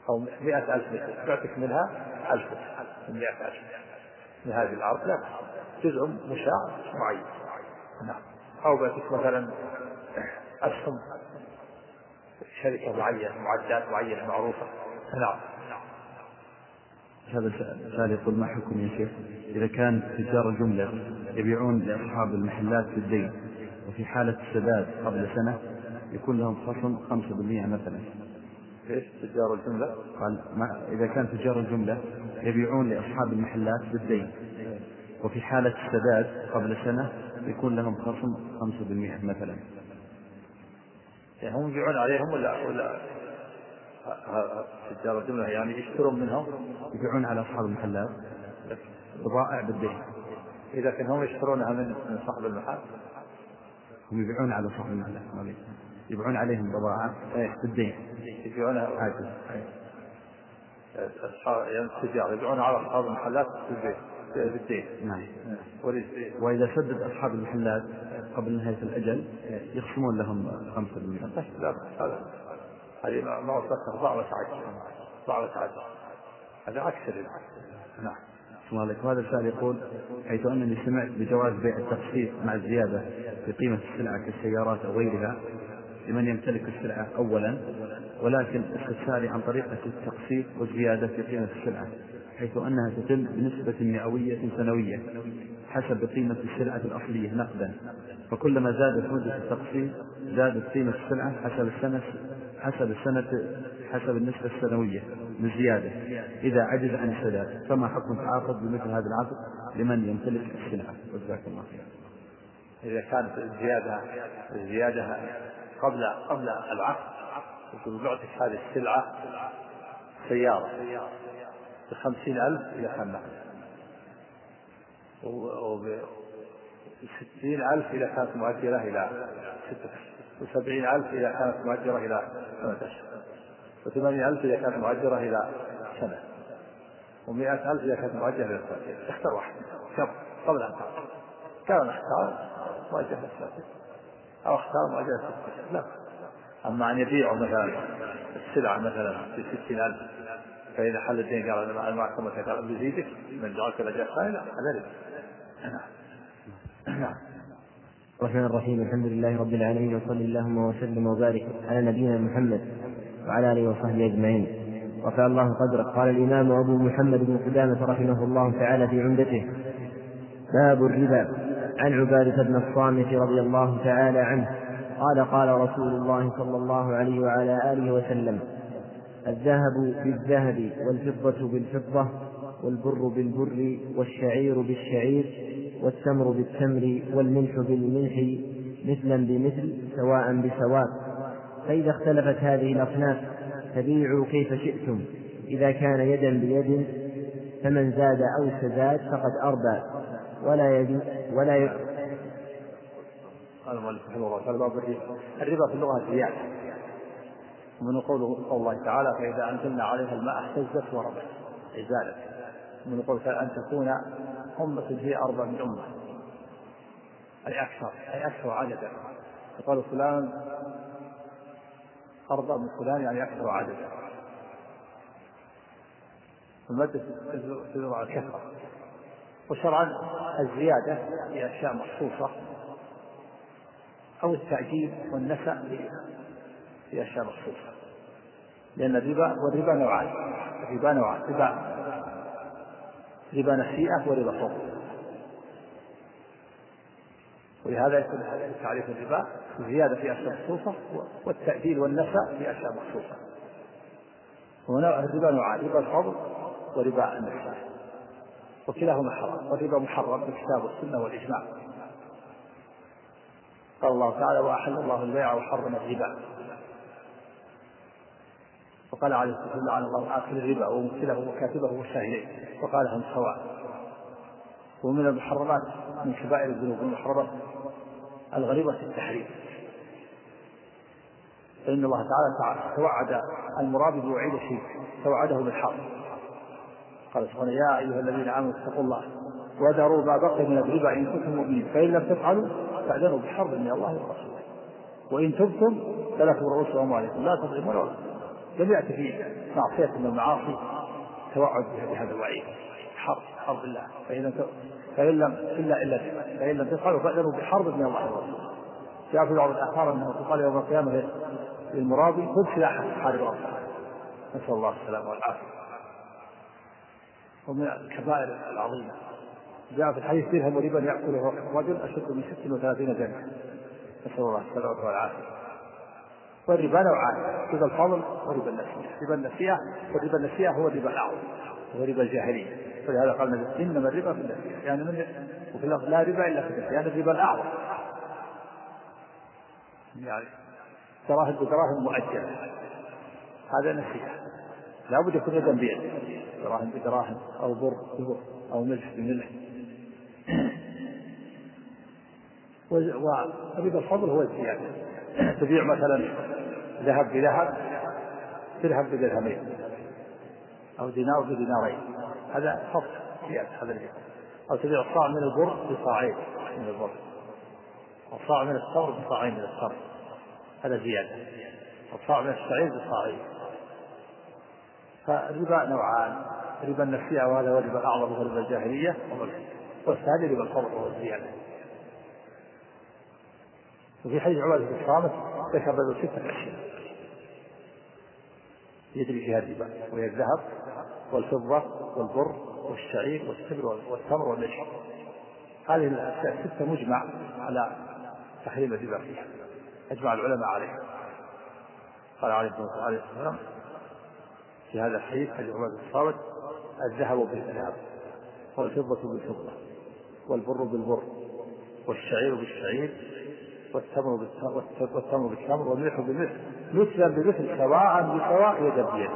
أو مئة ألف متر تعطيك منها ألف متر من مئة ألف من هذه الأرض، لا جزء مشاع معين. نعم. أو بيعطيك مثلا أسهم شركة معينة معدات معينة معروفة. نعم. هذا السؤال يقول: ما حكم يا شيخ إذا كان تجار الجملة يبيعون لأصحاب المحلات في الدين، وفي حالة السداد قبل سنة يكون لهم خصم خمسة بالمئة مثلا؟ إيش تجار الجملة؟ قال: ما إذا كان تجار الجملة يبيعون لأصحاب المحلات بالدين، وفي حالة السداد قبل سنة يكون لهم خصم خمسة بالمئة مثلا. يعني هم يبيعون عليهم ولا ولا تجار الجملة يعني يشترون منهم؟ يبيعون على أصحاب المحلات بضائع بالدين. إذا كان هم يشترونها من من صاحب المحل، هم يبيعون على صاحب المحلات، يبيعون عليهم بضائع بالدين. يبيعونها عادي. أصحاب يعني التجار يبيعون على أصحاب المحلات بالدين. نعم. وإذا سدد أصحاب المحلات قبل نهاية الأجل يخصمون لهم خمسة بالمئة. لا هذا هذه ما وصلت ضعف عجز ضعف عجز هذا عكس الربا. نعم. وهذا السؤال يقول: حيث أنني سمعت بجواز بيع التقسيط مع الزيادة في قيمة السلعة كالسيارات أو غيرها لمن يمتلك السلعة أولا، ولكن استفساري عن طريقة التقسيط والزيادة في قيمة السلعة، حيث أنها تتم بنسبة مئوية سنوية حسب قيمة السلعة الأصلية نقدا، فكلما زادت مدة التقسيط زادت قيمة السلعة حسب السنة حسب السنة حسب النسبة السنوية من زيادة إذا عجز عن السداد، فما حكم التعاقد بمثل هذا العقد لمن يمتلك السلعة؟ وجزاك الله خير. إذا كانت الزيادة الزيادة قبل قبل العقد، يقول بعتك هذه السلعة سيارة بخمسين ألف إلى كان نقد، وبستين ألف إذا كانت مؤجرة إلى ستة أشهر، وسبعين ألف إذا كانت مؤجرة إلى ثمانية أشهر، وثمانين ألف إذا كانت مؤجرة إلى سنة، ومئة ألف إذا كانت مؤجرة إلى سنتين. اختر واحد قبل أن تعقد. كان اختار مؤجرة سنتين أو اختار مؤجرة ستة أشهر، لا. أما أن يبيعوا مثلا السلعة مثلا في ستين ألف، فإذا حل الدين قال أنا ما أكملت قال بزيدك من جعلك الأجر خير، هذا نعم. الرحمن الرحيم. الحمد لله رب العالمين، وصلى اللهم وسلم وبارك على نبينا محمد وعلى آله وصحبه أجمعين. رفع الله قدره. قال الإمام أبو محمد بن قدامة رحمه الله تعالى في عمدته: باب الربا. عن عبادة بن الصامت رضي الله تعالى عنه قال: قال رسول الله صلى الله عليه وعلى آله وسلم: الذهب بالذهب والفضة بالفضة والبر بالبر والشعير بالشعير والتمر بالتمر والملح بالملح مثلا بمثل سواء بسواء، فإذا اختلفت هذه الأصناف فبيعوا كيف شئتم، إذا كان يدا بيد فمن زاد أو استزاد فقد أربى ولا يجوز ولا ي... قال المؤلف رحمه الله تعالى: باب الربا. الربا في اللغة زيادة، ومن قوله قول الله تعالى: فإذا أنزلنا عليها الماء اهتزت وربت، إزالة. ومن قوله تعالى: أن تكون أمة هي أربع من أمة، أي أكثر أي أكثر عددا. فقالوا فلان أربع من فلان يعني أكثر عددا، المادة تدل على الكثرة. وشرعا الزيادة في أشياء مخصوصة أو التأجيل والنسأ في أشياء مخصوصة، لأن الربا والربا نوعان الربا نوعان ربا ربا نسيئة وربا فضل، ولهذا يكون تعريف الربا زيادة في أشياء مخصوصة والتأجيل والنسأ في أشياء مخصوصة. الربا نوعان: ربا الفضل وربا النسيئة، وكلاهما حرام، والربا محرم بالكتاب والسنة والإجماع. قال الله تعالى: وأحل الله البيع وحرم الربا. وقال عليه الصلاة والسلام: لعن الله آكل الربا وممثله وكاتبه وشاهديه، وقال هم سواء. ومن المحرمات من كبائر الذنوب المحرمات الغريبة في التحريم، فإن الله تعالى توعد المرابي بوعيد شيء توعده بالحق. قال سبحانه: يا أيها الذين آمنوا اتقوا الله وذروا ما بقي من الربا إن كنتم مؤمنين، فإن لم تفعلوا فأذنوا بحرب من الله ورسوله، وإن تبتم فلكم رؤوس أموالكم لا تظلمون ولا تظلمون. لم يأتي في معصية من المعاصي توعد بهذا الوعيد، حرب حرب الله، فإن فإن لم إلا إلا فإن لم تفعلوا فأذنوا بحرب من الله ورسوله. جاء في بعض الآثار أنه قال يوم القيامة للمرابي خذ سلاحك حارب ربك، نسأل الله السلامة والعافية. ومن الكبائر العظيمة جاء في الحديث درهم وربا يأكله رجل أشد من ست وثلاثين جنة، نسأل الله السلامة والعافية. والربا نوعان، ربا الفضل وربا النسيئة. ربا النسيئة والربا النسيئة هو الربا الأعظم وهو ربا الجاهلية، فلهذا قال النبي إنما الربا في النسيئة، يعني من وفي اللفظ لا ربا إلا في النسيئة، يعني الربا الأعظم، يعني دراهم بدراهم مؤجلة، هذا نسيئة، لا بد يكون يدا بيد، دراهم بدراهم أو بر ببر أو ملح بملح. وربا الفضل هو الزيادة، تبيع مثلا ذهب بذهب، درهم بدرهمين، أو دينار بدينارين، هذا فضل زيادة، هذا الربا. أو تبيع صاع من البر بصاعين من البر، أو صاع من التمر بصاعين من التمر، هذا زيادة. أو صاع من الشعير بصاعين. فالربا نوعان، ربا النسيئة وهذا هو الربا الأعظم وهو ربا الجاهلية، والثاني ربا الفضل وهو الزيادة. وفي حديث عبادة بن الصامت ذكر له ستة أشياء يجري فيها الربا، وهي الذهب والفضة والبر والشعير والتمر والتمر والنشر. هذه الأشياء الستة مجمع على تحريم الربا فيها، أجمع العلماء عليها. قال عليه الصلاة والسلام في هذا الحديث حديث عبادة بن الصامت: الذهب بالذهب والفضة بالفضة والبر بالبر والشعير بالشعير والتمر بالتمر والتمر بالتمر والملح بالملح مثلا بمثل سواء بسواء يدا بيد.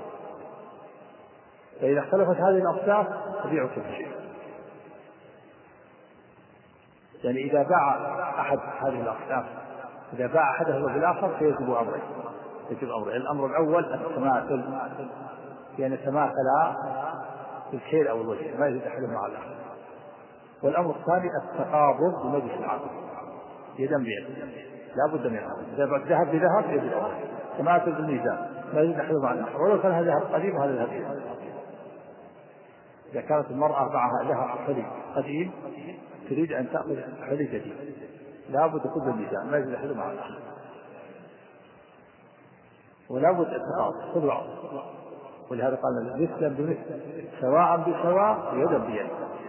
فإذا اختلفت هذه الأصناف تبيع كل شيء. يعني إذا باع أحد هذه الأصناف، إذا باع أحدهما بالآخر فيجب أمرين، يجب أمرين. الأمر الأول التماثل، يعني تماثلا في الكيل أو الوزن، ما يزيد أحدهما على الآخر. والأمر الثاني التقابض بمجلس العقد يدا بيد، لا بد من هذا. إذا بعد ذهب بذهب يجب أمر، تماثل بالميزان، ما يزيد أحدهما على الآخر، ولو كان هذا ذهب قديم وهذا ذهب جديد. إذا كانت المرأة معها لها حلي قديم تريد أن تأخذ حلي جديد، لا بد يكون بالميزان، ما يزيد أحدهما على الآخر، ولا بد التقابض كل بعض. ولهذا قال مثلا بمثل سواء بسواء يدا بيد.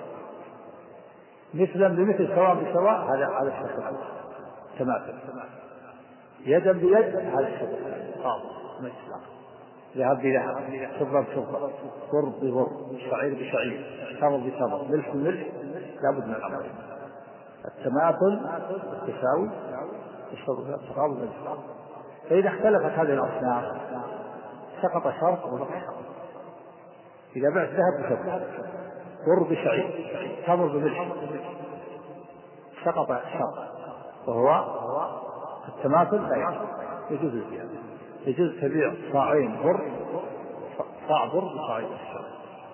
مثلا بمثل سواء بسواء هذا هذا الشرط الأول، تماثل. يدا بيد هذا الشرط الثاني، تقابض مجلس العقد. ذهب بذهب، فضة بفضة، بر ببر، شعير بشعير، تمر بتمر، ملح بملح، لا بد من الأمر: التماثل التساوي، التقابض مجلس العقد. فإذا اختلفت هذه الأصناف سقط شرط وبقي شرط. إذا بعت ذهب بفضة، بر بشعير، تمر بملح، سقط شرط، وهو التماثل لا يجوز الزيادة. يجوز تبيع صاعين بر، صاع بر بصاعين الشعير،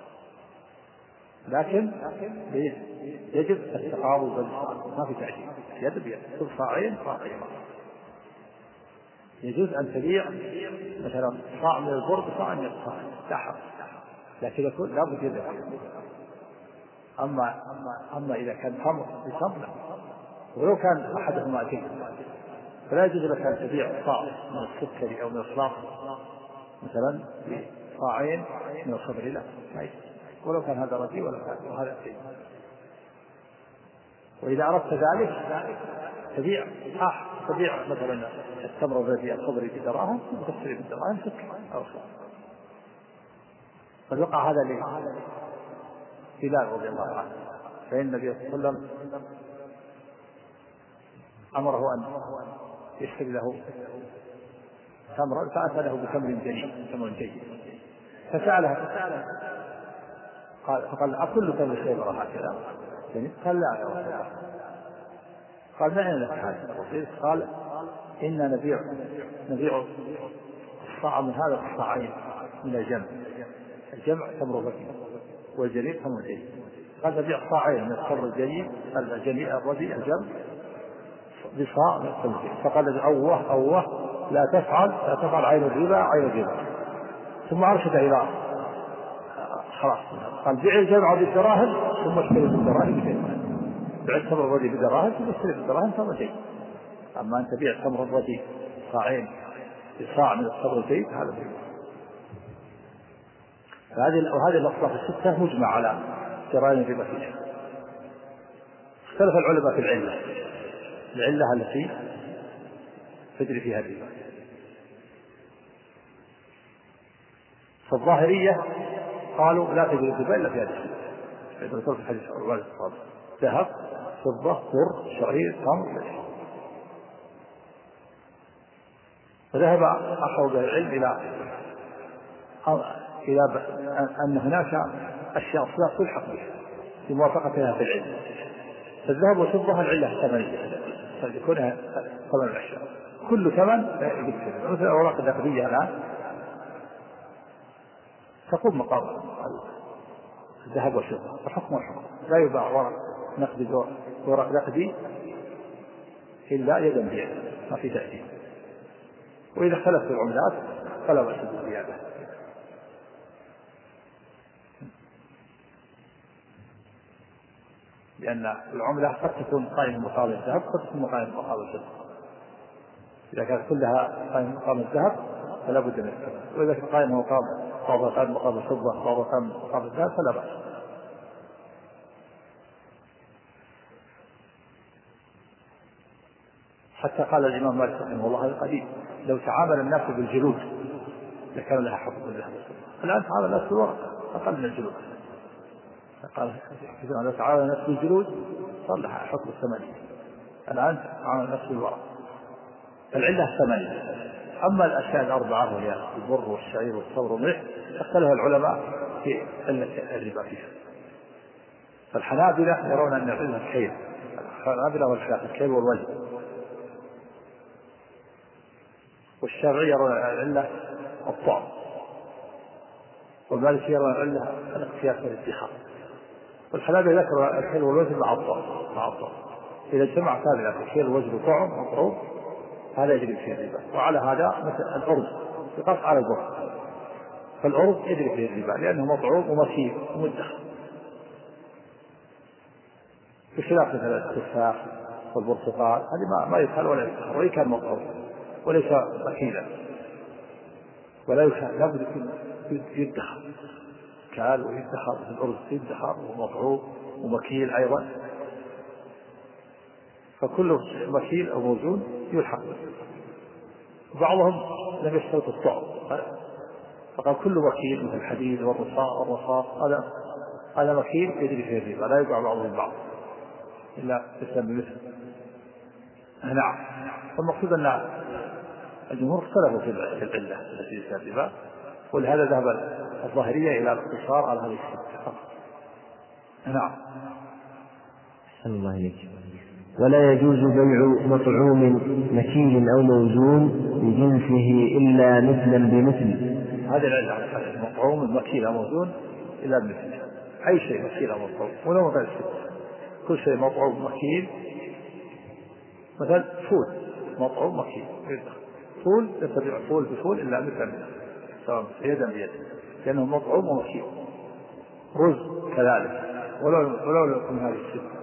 لكن يجب التقابض بالصاع، ما في تعجيل، يد بيد، كل صاعين صاعين. يجوز أن تبيع مثلا صاع من البر بصاع من الصاع، لا حرج، لكن يكون لا بد يد. أما أما إذا كان تمر بتمر ولو كان أحدهما أكيد فلا يجوز لك أن تبيع صاع من السكري أو من الصلاف مثلا بصاعين من الخمر، لا ما يجوز، ولو كان هذا رديء ولا كان وهذا أكيد. وإذا أردت ذلك تبيع آه تبيع مثلا التمر الذي الخضر بدراهم وتشتري بالدراهم سكر أو خمر. قد وقع هذا لهلال رضي الله عنه، فإن النبي صلى الله عليه وسلم أمره أن يشتري له تمرا، فأتى له بتمر جيد، تمر جيد، فسأله قال فقال أكل تمر شيبر هكذا؟ قال لا يا رسول الله. قال ما أين لك هذا؟ قال إنا نبيع نبيع الصاع من هذا الصاعين من الجمع، الجمع تمر بكي والجريء تمر جيد. قال نبيع صاعين من التمر الجيد الجريء الرديء الجمع بصاع من التمر. فقال أوه أوه لا تفعل لا تفعل عين الربا عين الربا. ثم أرشد إلى خلاص قال بيع الجمع بالدراهم ثم اشتري بالدراهم بجمع. بيع التمر الردي بالدراهم ثم اشتري بالدراهم ثم جيد. أما أنت بيع التمر الردي صاعين بصاع من التمر الجيد هذا بيع. هذه وهذه الأصناف الستة مجمع على جرائم الربا فيها. اختلف العلماء في العلة العلة التي تجري فيها الربا. فالظاهرية قالوا لا تجري الربا إلا في هذه الستة. إذا ذكرت الحديث الأول ذهب فضة بر شعير تمر. فذهب أخذ العلم إلى إلى أن هناك أشياء أصلاح تلحق بها بموافقتها في العلم. فالذهب والفضة العلة الثمنية فيكونها ثمن الأشياء كل ثمن يكتب. مثل الأوراق النقدية الآن تقوم مقام الذهب والفضة الحكم والحكم. لا يباع ورق نقدي ورق نقدي إلا يدا بيد ما في تأثير. وإذا اختلف في العملات فلا بأس بالزيادة. لأن العملة قد تكون قائمة مقابل الذهب قد تكون قائمة مقابل الفضة. إذا كانت كلها قائمة مقابل الذهب فلا بد من الثمن. وإذا كانت قائمة مقابل بعضها كان مقابل الفضة بعضها كان مقابل الذهب فلا بأس. حتى قال الإمام مالك رحمه الله القديم لو تعامل الناس بالجلود لكان لها حكم الذهب والفضة. الآن تعامل الناس بالورق أقل من الجلود. قال إذا تعامل الناس بالجلود صار لها حكم الثمانية. الآن تعامل الناس بالورق. العلة الثمانية. أما الأشياء الأربعة وهي البر والشعير والثور والملح اختلف العلماء في الربا فيها. فالحنابلة يرون أن العلة الكيل. الحنابلة والشافعية الكيل والوزن. والشافعية يرون العلة الطعم. والمالكية يرون العلة الاقتياس والادخار. والحنابلة ذكروا الكيل والوزن مع الطعم مع الطعم. إذا اجتمع ثابلة الكيل والوزن وطعم مطعوم هذا يجري فيه الربا. وعلى هذا مثل الأرز يقاس على البر. فالأرز يجري فيه الربا لأنه مطعوم ومكيل ومدخر. بخلاف مثلا التفاح والبرتقال هذه ما ما يدخل ولا يدخل وإن كان مطعوم وليس مكيلا ولا يخال لابد يدخر كال ويدخر. الأرز يدخر ومطعوم ومكيل أيضا. فكل مكيل أو موزون يلحق به. بعضهم لم يشترط الطعم فقال كل مكيل مثل الحديد والرصاص هذا هذا مكيل يجري فيه الربا لا يباع بعضه البعض إلا مثل بمثل. نعم. والمقصود أن الجمهور اختلفوا في العلة التي فيها الربا ولهذا ذهب الظاهرية إلى الاقتصار على هذه الستة فقط. نعم. أحسن الله إليك. ولا يجوز بيع مطعوم مكيل أو موزون بجنسه إلا مثلا بمثل. هذه العلة مطعوم المكيل أو موزون إلا بمثل. أي شيء مكيل أو مطعوم ولو غير الستة. كل شيء مطعوم مكيل. مثلا فول مطعوم مكيل. فول لا تبيع فول بفول إلا مثلا سواء يدا بيد لأنه مطعوم ومكيل. رز كذلك ولو ولو يكون هذه الستة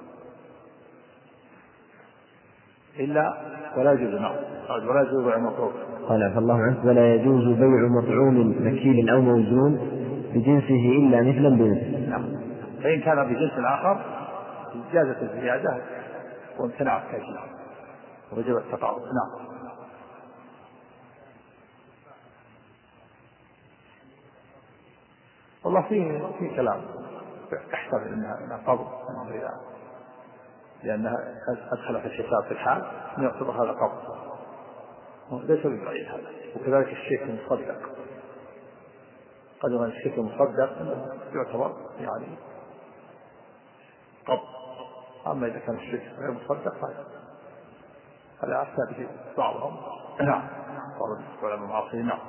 إلا ولا يجوز نعم ولا يجوز بيع مطعوم. قال عفى الله عنك ولا يجوز بيع مطعوم مكيل أو موزون بجنسه إلا مثلا بمثل. نعم. فإن كان بجنس آخر جازت الزيادة وامتنع التأجيل وجب التقاعد. نعم. والله في في كلام احتمل انها قبض لانها ادخل في الحساب في الحال يعتبر هذا قبض ليس ببعيد هذا. وكذلك الشيك المصدق قد يكون الشيك المصدق يعتبر يعني قبض. اما اذا كان الشيك غير مصدق هذا احتمل بعضهم. نعم. بعض العلماء المعاصرين. نعم.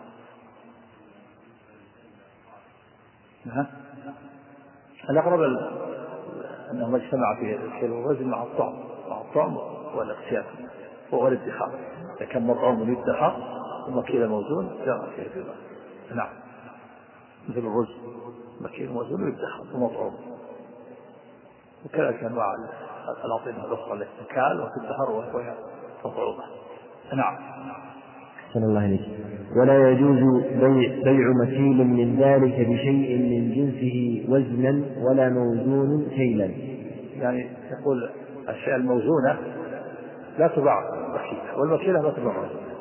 الأقرب أنه ما اجتمع فيه الكيل والوزن مع الطعم مع الطعم والاقتياس هو الادخار. إذا كان مطعوم يدخر ومكيل موزون جاء فيه الربا. نعم، مثل الرز مكيل موزون يدخر ومطعوم. وكذلك أنواع الأطعمة الأخرى التي تكال وتدخر وهي مطعومة. نعم. أحسن الله إليك. ولا يجوز بيع, بيع مكيل من ذلك بشيء من جنسه وزنا ولا موزون كيلا. يعني يقول الأشياء الموزونة لا تباع مكيلة، والمكيلة لا تباع وزنا.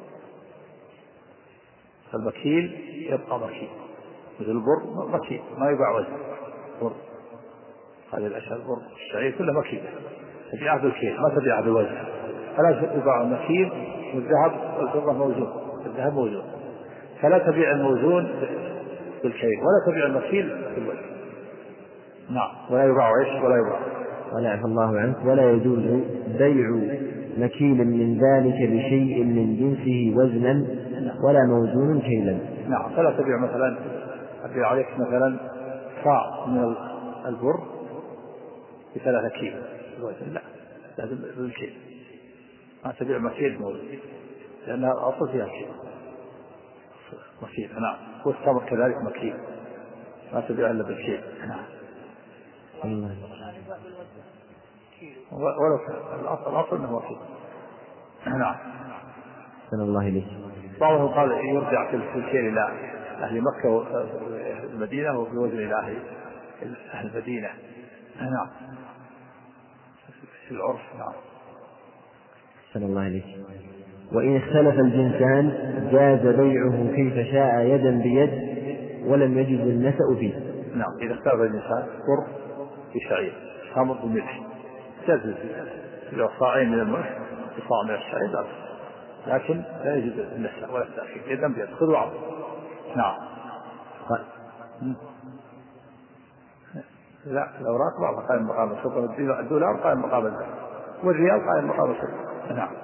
فالمكيل يبقى مكيل، مثل البر مكيل ما يباع وزن. بر هذه الأشياء البر الشعير كلها مكيلة تبيع بالكيل ما تبيع بالوزن. فلا تباع المكيل والذهب والفضة موزون، الذهب موزون، فلا تبيع الموزون بالكيل ولا تبيع المكيل بالوزن. نعم. ولا يباع ايش ولا يباع ولا عفى الله عنك. ولا يجوز بيع مكيل من ذلك بشيء من جنسه وزنا ولا موزون كيلا. نعم. فلا تبيع مثلا أبيع عليك مثلا صاع من البر بثلاثة كيلو الوزن، لا لازم بالكيل، ما تبيع مكيل موزون لأنها أصل فيها كيل مكيل. نعم. والتمر كذلك مكيل ما تبيع إلا بالكيل. نعم. ولو الأصل الأصل أنه مكيل. نعم. أحسن الله إليك. بعضهم قال يرجع في الكيل إلى أهل مكة والمدينة وفي وزن إلى أهل المدينة. نعم. في العرف. نعم. أحسن الله إليك. وإن اختلف الجنسان جاز بيعه كيف شاء يدا بيد ولم يجز النسأ فيه. نعم. إذا اختلف الجنسان بر بشعير تمر بملح جاز إذا صاعين من الملح وصاع من الشعير، لكن لا يجوز النسأ ولا التأخير، يدا بيد خذ وعطي. نعم. لا الأوراق بعضها قائم مقام الشرطة، الدولار قائم مقام الذهب، والريال قائم مقام الشرطة. نعم.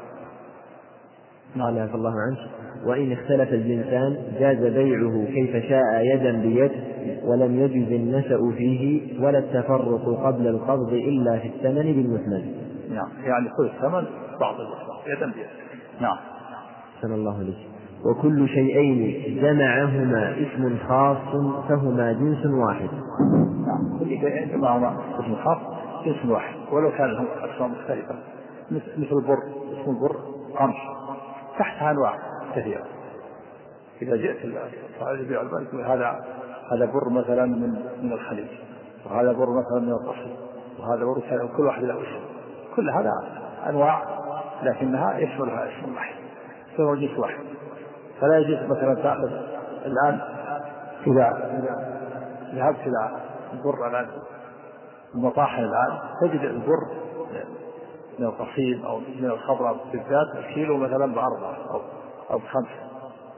قال عفى الله عنك. وإن اختلف الجنسان جاز بيعه كيف شاء يدا بيد ولم يجز النسأ فيه ولا التفرق قبل القبض إلا في الثمن بالمثمن. نعم. يعني خذ الثمن بعض الأسواق يدا بيد. نعم. أحسن الله عليك. وكل شيئين جمعهما اسم خاص فهما جنس واحد. نعم. كل شيئين جمعهما اسم خاص جنس واحد ولو كان لهم أسماء مختلفة، مثل البر اسم البر قمش تحتها أنواع كثيرة. إذا جئت الصاعد يبيع البلد هذا هذا بر مثلا من من الخليج، وهذا بر مثلا من القصر، وهذا بر كل واحد له اسم، كل هذا أنواع لكنها يشملها اسم واحد فهو جنس واحد. فلا يجوز مثلا تأخذ الآن إذا ذهبت إلى البر الآن المطاحن الآن تجد البر من القصيم أو من الخضراء بالذات الكيلو مثلا بأربعة أو أو بخمسة،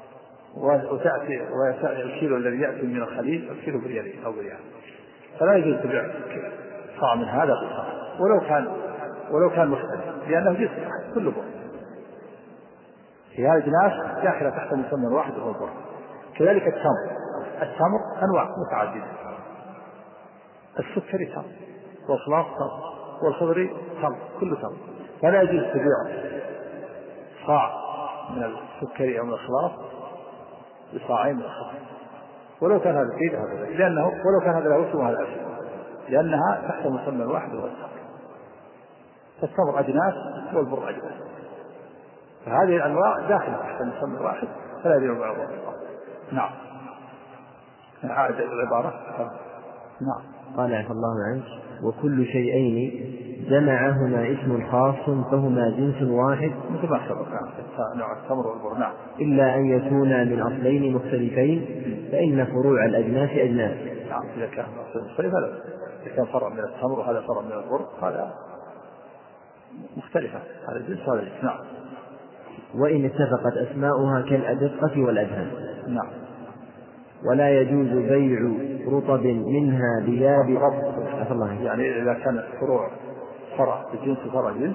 وتأتي ويأتي الكيلو الذي يأتي من الخليج الكيلو بريالين أو بريال. فلا يجوز تبيع صاع من هذا بالصاع ولو كان ولو كان مختلف، لأنه جنس واحد كله بر. في هذه الجناس داخلة تحت مسمى واحد وهو البر. كذلك التمر، التمر أنواع متعددة، السكري تمر والخلاص تمر والخضري تمر كله تمر. فلا يجوز تبيع صاع من السكري أو من الخلاص بصاعين من الخضر ولو كان هذا كيد هذا، لأنه ولو كان هذا له اسم وهذا اسم، لأنها تحت مسمى واحد وهو التمر. فالتمر أجناس والبر أجناس، فهذه الأنواع داخلة تحت مسمى واحد فلا يبيع بعضها. نعم. عاد العبارة. نعم. قال عفى الله عنك. وكل شيئين جمعهما اسم خاص فهما جنس واحد مثل ما سبق نوع التمر والبر. نعم. إلا أن يكونا من أصلين مختلفين فإن فروع الأجناس أجناس. نعم. إذا كان مختلف هذا، إذا كان فرع من التمر وهذا فرع من البر هذا مختلفة، هذا جنس هذا جنس. نعم. وإن اتفقت أسماؤها كالأدقة والأدهان. نعم. ولا يجوز بيع رطب منها بيابس. يعني إذا كان فروع فرع الجنس فرع جنس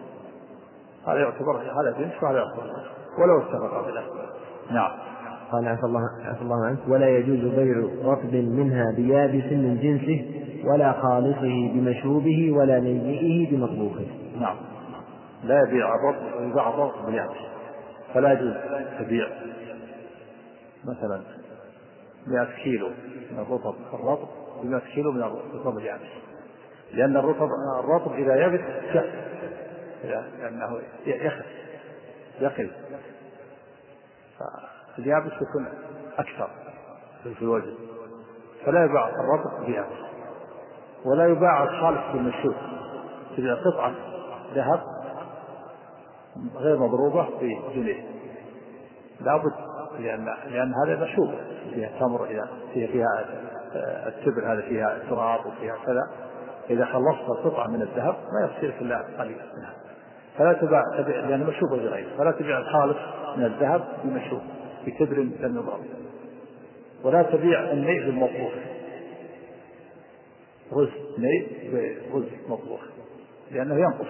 هذا يعتبر هذا جنس وهذا يعتبر ولو اتفق بالأسماء. نعم. قال عفى الله عفى الله عنك. ولا يجوز بيع رطب منها بيابس من جنسه ولا خالصه بمشروبه ولا نيئه بمطبوخه. نعم. لا يبيع الرطب ويباع الرطب باليابس، فلا يجوز تبيع مثلا مئة كيلو من الرطب الرطب بمئة كيلو من الرطب اليابس، لأن الرطب الرطب إذا يبس شف، لأنه يخف يقل، فاليابس يكون أكثر في الوزن، فلا يباع الرطب بيابس. ولا يباع الخالص بالمشوك، تبيع قطعة ذهب غير مضروبة بجنيه لابد، لأن لأن هذا مشوب فيها تمر، إذا فيها فيها التبر هذا فيها تراب وفيها كذا، إذا خلصت القطعة من الذهب ما يصير إلا قليل منها، فلا تباع لأن مشوبة بغير، فلا تبيع الخالص من الذهب بمشوب بتبر لم يضرب. ولا تبيع النيء بالمطبوخ، رز نيء برز مطبوخ لأنه ينقص،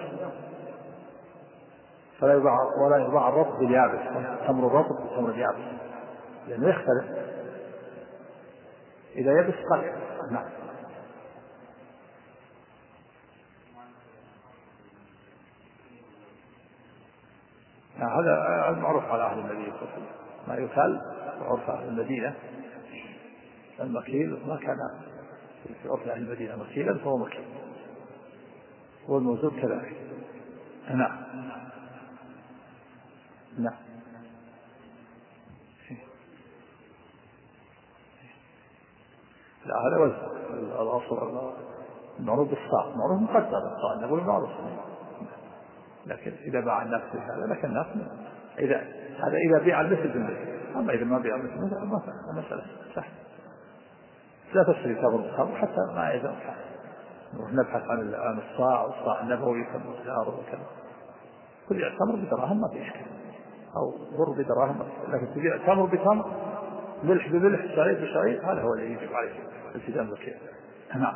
فلا يباع. ولا يباع الرطب باليابس، تمر الرطب بالتمر اليابس لأنه يختلف، إذا يبس قليل. نعم. هذا المعروف على أهل المدينة، ما يكال معروف أهل المدينة المكيل، ما كان في عرف أهل المدينة مكيلا فهو مكيل، والموزون كذلك. نعم نعم. لا هذا وزن الأصل المعروف بالصاع، معروف مقدر الصاع نقول معروف، لكن إذا باع الناس هذا لكن الناس إذا هذا إذا بيع المثل بالمثل، أما إذا ما بيع المثل ما مسألة صح. لا تشتري تمر بالخمر حتى ما يزال، نبحث عن الصاع والصاع النبوي كم مقداره وكذا، كل تمر بدراهم ما في إشكال، أو بر بدراهم، لكن تبيع تمر بتمر، ملح بملح، شعير بشعير، هذا هو اللي يجب عليه التزام الكيل. نعم.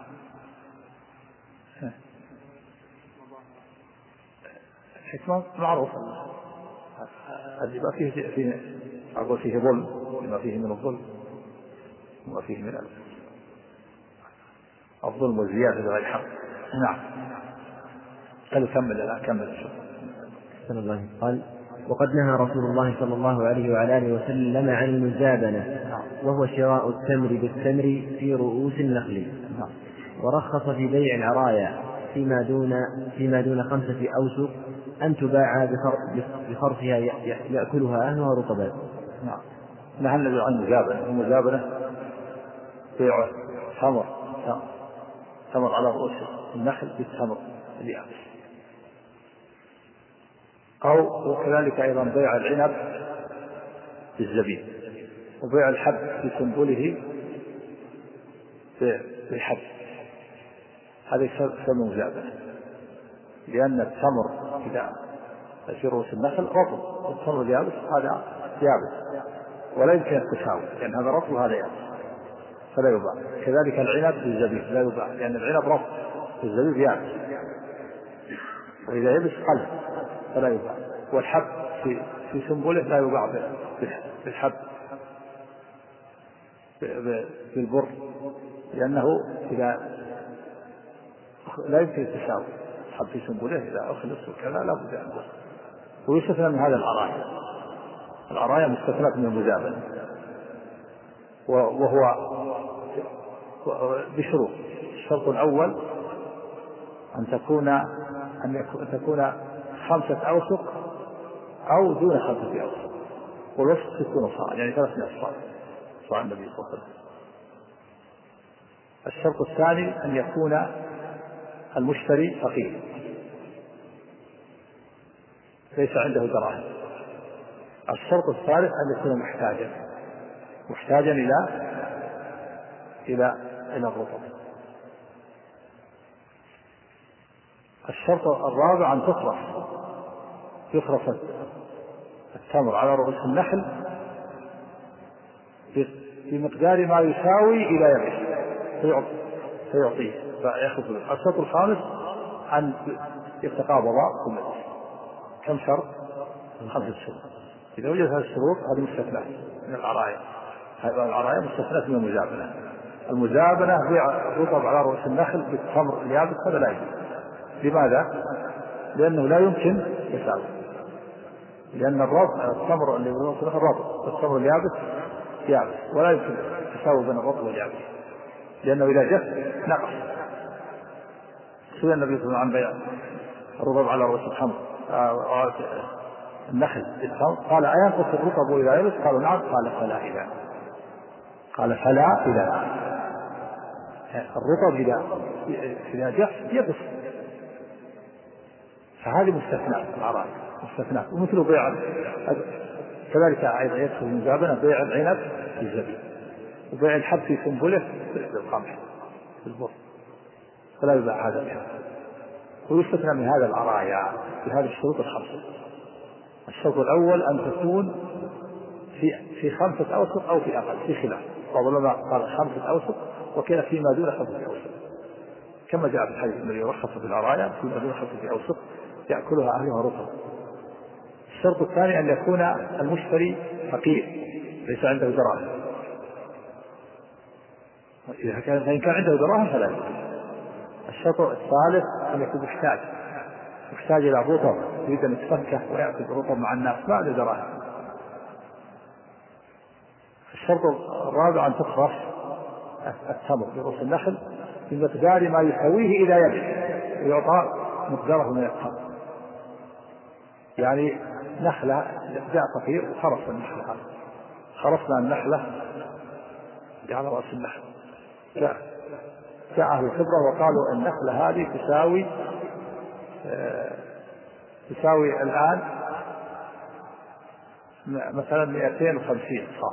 الحكمة معروفة، الربا فيه فيه أقول فيه ظلم، لما فيه من الظلم وما فيه من الظلم والزيادة بغير حق. نعم. قال كمل الآن كمل الشيء. صلى الله عليه وسلم قال: وقد نهى رسول الله صلى الله عليه وعلى آله وسلم عن المزابنة، وهو شراء التمر بالتمر في رؤوس النخل، ورخص في بيع العرايا فيما دون فيما دون خمسة أوسق أن تباع بخرفها يأكلها أهلها رطبا. نعم. نهى النبي عن المزابنة، المزابنة بيع تمر تمر على رؤوس النخل بالتمر اليابس، أو وكذلك أيضا بيع العنب بالزبيب، وبيع الحب في سنبله بالحب، هذا يسمى مزابنة، لأن التمر إذا في رؤوس النخل رطب، والتمر اليابس هذا يابس ولا يمكن التساوي، لأن هذا رطب وهذا يابس فلا يباع. كذلك العنب بالزبيب لا يباع، لأن العنب رطب والزبيب يابس، وإذا يبس قلب فلا يباع. والحب في في سنبله لا يباع بالحب بالبر، لأنه إذا لا يمكن التساوي، الحب في سنبله إذا أخلص وكذا لا بد أن. ويستثنى من هذا العرايا، العرايا مستثنى من المزابنة، وهو بشروط. الشرط الأول أن تكون أن تكون خمسة أوسق أو دون خمسة أوسق، والوسط ستون صاع، يعني ثلاثمائة صاع، صاع النبي صلى الله عليه وسلم. الشرط الثاني أن يكون المشتري فقير ليس عنده دراهم. الشرط الثالث أن يكون محتاجا محتاجا إلى إلى إلى الرطب. الشرط الرابع أن تصرف يصرف التمر على رؤوس النخل بمقدار ما يساوي إلى يبس فيعطيه فيأخذ. الشرط الخامس أن يتقابضا كل كم شرط؟ خمسة شروط. إذا وجد هذه الشروط هذه مستثنى من العرايا، هذه العرايا مستثنى من المزابنة. المزابنة بيع الرطب على رؤوس النخل بالتمر اليابس هذا لا يجوز. لماذا؟ لأنه لا يمكن تساوي، لأن الرطب التمر اللي يقولون صدق الرطب، التمر اليابس يابس، ولا يمكن تساوي بين الرطب واليابس، لأنه إذا جف نقص. سئل النبي صلى الله عليه وسلم عن بيع الرطب على رؤوس الخمر النخل بالتمر، قال أينقص الرطب إذا يبس؟ قالوا نعم. قال فلا إذا قال فلا إذا الرطب إذا إذا جف يبس، فهذه مستثناء العرائس مستثناء. ومثل بيع كذلك أيضا يدخل من بابنا بيع العنب في الزبيب، وبيع الحب في سنبله في القمح في البر، فلا يباع هذا بها. ويستثنى من هذا العرايا بهذه الشروط الخمسة. الشرط الأول أن تكون في في خمسة أوسق أو في أقل، في خلاف، بعض العلماء قال خمسة أوسق وكان فيما دون خمسة أوسق، كما جاء في الحديث الذي يرخص في العرايا فيما دون خمسة أوسق يأكلها أهلها رطبا. الشرط الثاني أن يكون المشتري فقير ليس عنده دراهم، إذا كان فإن كان عنده دراهم فلا يأكل. الشرط الثالث أن يكون محتاج محتاج إلى رطب، يريد أن يتفكه ويأكل رطب مع الناس ما عنده دراهم. الشرط الرابع أن تخرص التمر برؤوس النخل بمقدار ما يسويه إذا يبس، ويعطى مقداره من التمر. يعني نخلة جاء فقير وخرص النخلة، هذا خرصنا النخلة على رأس النخل، جاء جاء أهل الخبرة وقالوا النخلة هذه تساوي آه تساوي الآن مثلا مئتين وخمسين صار،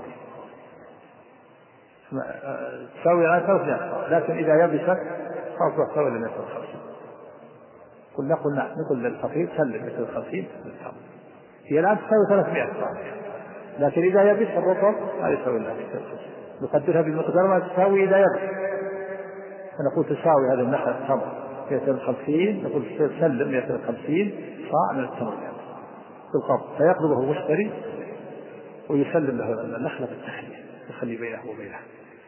تساوي الآن ثلاثمائة صار، لكن إذا يبست خلاص تساوي مئتين وخمسين. قلنا قلنا نقول للفقير سلم مئتين وخمسين، هي الآن تساوي ثلاثمائة صار، لكن إذا يبس الرطب لا يساوي إلا مئتين وخمسين، نقدرها بالمقدار ما تساوي إذا يبس. فنقول تساوي هذا النخلة التمر مئتين وخمسين، نقول سلم مئتين وخمسين صاع من التمر بالقبض، فيقبضه المشتري ويسلم له النخلة بالتخلية، يخلي بينه وبينه.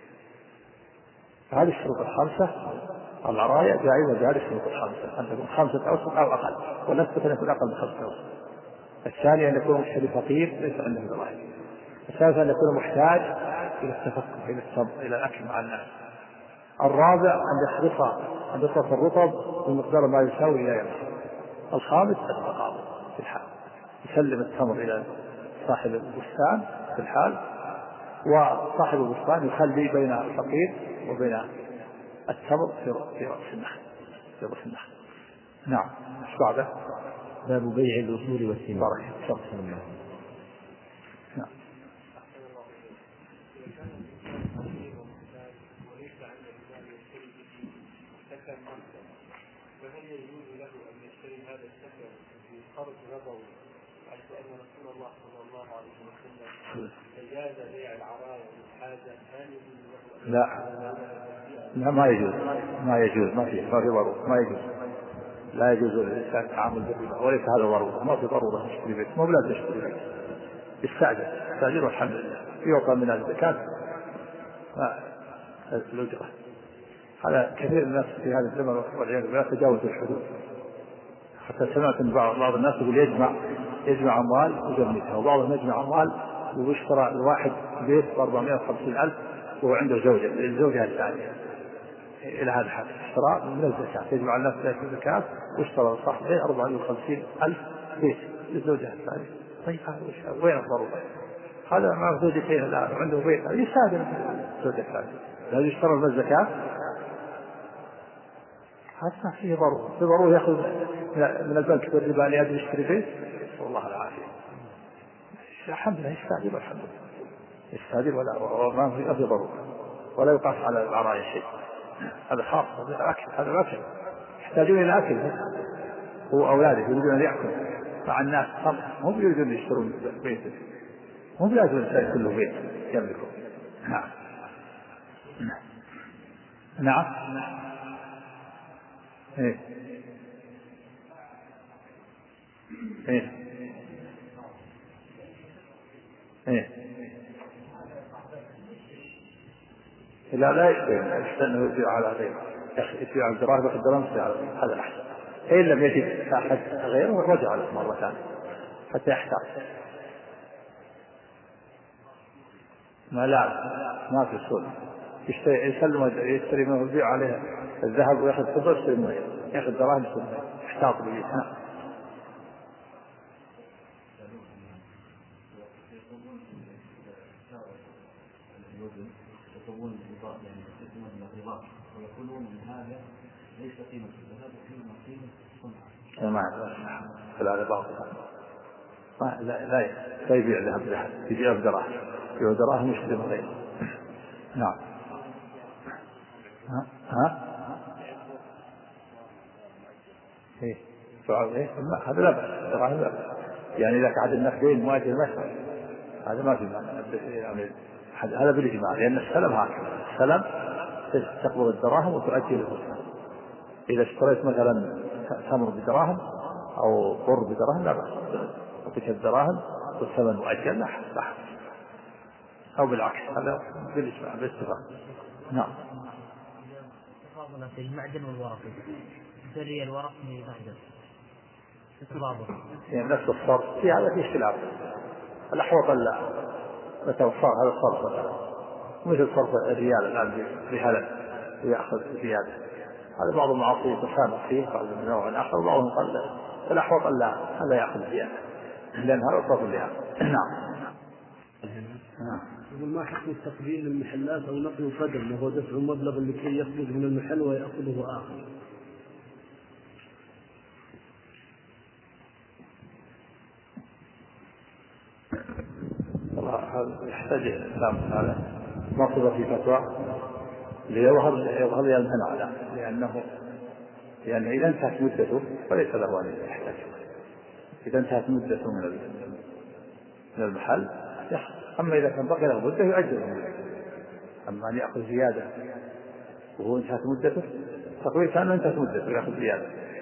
هذه الشروط الخمسة العرايا جائزة بهذه الشروط الخمسة، أن تكون خمسة أوسق أو أقل، ولا تكون أقل من خمسة أوسق. الثاني أن يكون مشتري فقير ليس عنده دراهم. الثالث أن يكون محتاج إلى التفكه إلى الصبر إلى الأكل مع الناس. الرابع أن يخلص أن يخلص الرطب بمقدار ما يساوي إلى يمشي. الخامس التقابل في الحال، يسلم التمر إلى صاحب البستان في الحال، وصاحب البستان يخلي بين الفقير وبين التمر في رأس النخل في رأس النخل. نعم. ايش بعده؟ باب بيع الأصول والثمار. بارك الله. نعم. فهل يجوز له أن يشتري هذا السكن في قرض ربوي، حيث أن رسول الله صلى الله عليه وسلم أجاز بيع العرايا للحاجة؟ هل يجوز له؟ لا لا ما يجوز ما يجوز ما في ما في ضرورة، ما يجوز لا يجوز الإنسان التعامل بالربا، وليس هذا ضرورة، ما في ضرورة تشتري بيت، مو بلازم تشتري بيت، يستأجر يستأجر والحمد لله يعطى من الزكاة الأجرة. هذا كثير من الناس في هذا الزمن والعياذ بالله تجاوزوا الحدود، حتى سمعت من بعض الناس يقول يجمع يجمع أموال ويجمدها، وبعضهم يجمع أموال ويشترى الواحد بيت بأربعمائة وخمسين ألف وهو عنده زوجة الزوجة الثانية، إلى هذا الحد اشترى من الزكاة، يجمع الناس ذلك الزكاة واشترى صاحبه أربعمائة وخمسين ألف بيت للزوجة الثانية. طيب هذا وين الضرورة؟ هذا مع زوجته الآن وعنده بيت يساعد الزوجة الثانية، لا يشترى من الزكاة، هذا فيه ضرورة، في ضرورة يأخذ من البنك بالربا لأجل يشتري بيت، والله العافية. الحمد لله يستعجل والحمد لله يستعجل ولا ما في ضرورة، ولا يقاس على العرايا شيء، هذا خاص بالأكل، هذا الأكل يحتاجون إلى أكل، هو أولاده يريدون أن يأكل مع الناس، هم يريدون يشترون بيت، هم لازم الإنسان كله بيت يملكه. نعم نعم ايه ايه ايه لا لا يستنى يبيع على غيره، يبيع الدراهم ياخذ درهم هذا احسن، فإن لم يجد أحد غيره رجع له مرة ثانية حتى يحتاط. ما لا ما في السوق يشتري يسلم يشتري منه ويبيع عليه الذهب ويأخذ فضة يشتري منه يأخذ دراهم يشتري منه يحتاط به. ويقولون من هذا ليس قيمة الذهب وقيمة قيمة الصنعة. ما فلا هذا باطل. لا لا لا يبيع ذهب ذهب يبيع بدراهم يبيع دراهم يشتري من غيره. نعم. ها ها إيه فعل إيه هذا لا بأس دراهم لا بأس يعني إذا كان النقدين مواجه مثلا هذا ما في معنى يعني هذا بالإجماع لأن السلم هكذا السلم تقبل الدراهم وتؤجل الفلوس. إذا اشتريت مثلا تمر بدراهم أو بر بدراهم لا بأس وتلك الدراهم والثمن مؤجل لا لا أو بالعكس هذا بالإجماع بالاتفاق. نعم. تفاضل في المعدن والورق سري الورق من المعدن تفاضل يعني نفس الصرف في هذا في اختلاف الأحوط لا نتوفر هذا الصرف مثل صرف الريال الآن بهذا يأخذ زيادة هذا بعض المعاصي يتسامح فيه قال من نوع آخر بعضهم قال الأحوط لا هذا يأخذ زيادة لأن هذا صرف لها. نعم. يقول ما حكم تقديم المحلات أو نقل القدم وهو دفع مبلغ لكي يخرج من المحل ويأخذه آخر؟ هذا يحتاج الإسلام هذا نصب في فتوى ليظهر يظهر لي المنع له لأنه لأن إذا انتهت مدته فليس له أن يحتاج. إذا انتهت مدته من من المحل يأخذ. أما إذا كان بقي له مدة يؤجل. أما أن يأخذ زيادة وهو انتهت مدته تقويل كان انتهت مدته يأخذ زيادة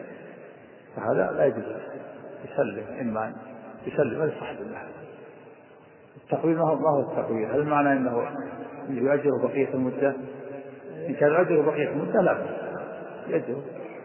فهذا لا يجوز. يسلم إما يسلم لصاحب المحل. التقويل ما هو ما هو التقويل هل معنى أنه يؤجل بقية المدة؟ إن كان يؤجل بقية المدة لا بأس يؤجل.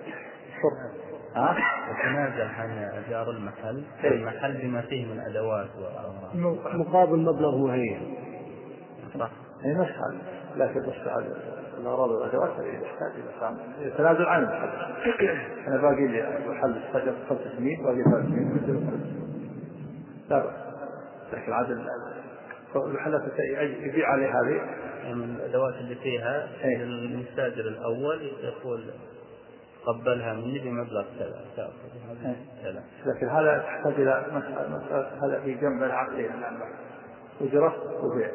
ها؟ وتنازل عن إيجار المحل المحل بما فيه من أدوات وأغراض مقابل مبلغ معين. صح. هي مسألة لكن بس على الأغراض والأدوات يحتاج إلى تنازل عن المحل. أنا باقي لي محل الصجر خمس سنين باقي ثلاث سنين لا بأس. لكن عاد المحلات يبيع عليه هذه من الأدوات اللي فيها المستاجر الأول يقول قبلها مني بمبلغ كذا كذا. لكن هذا تحتاج إلى مسألة هذا في جنب العقلين أجرة وبيع.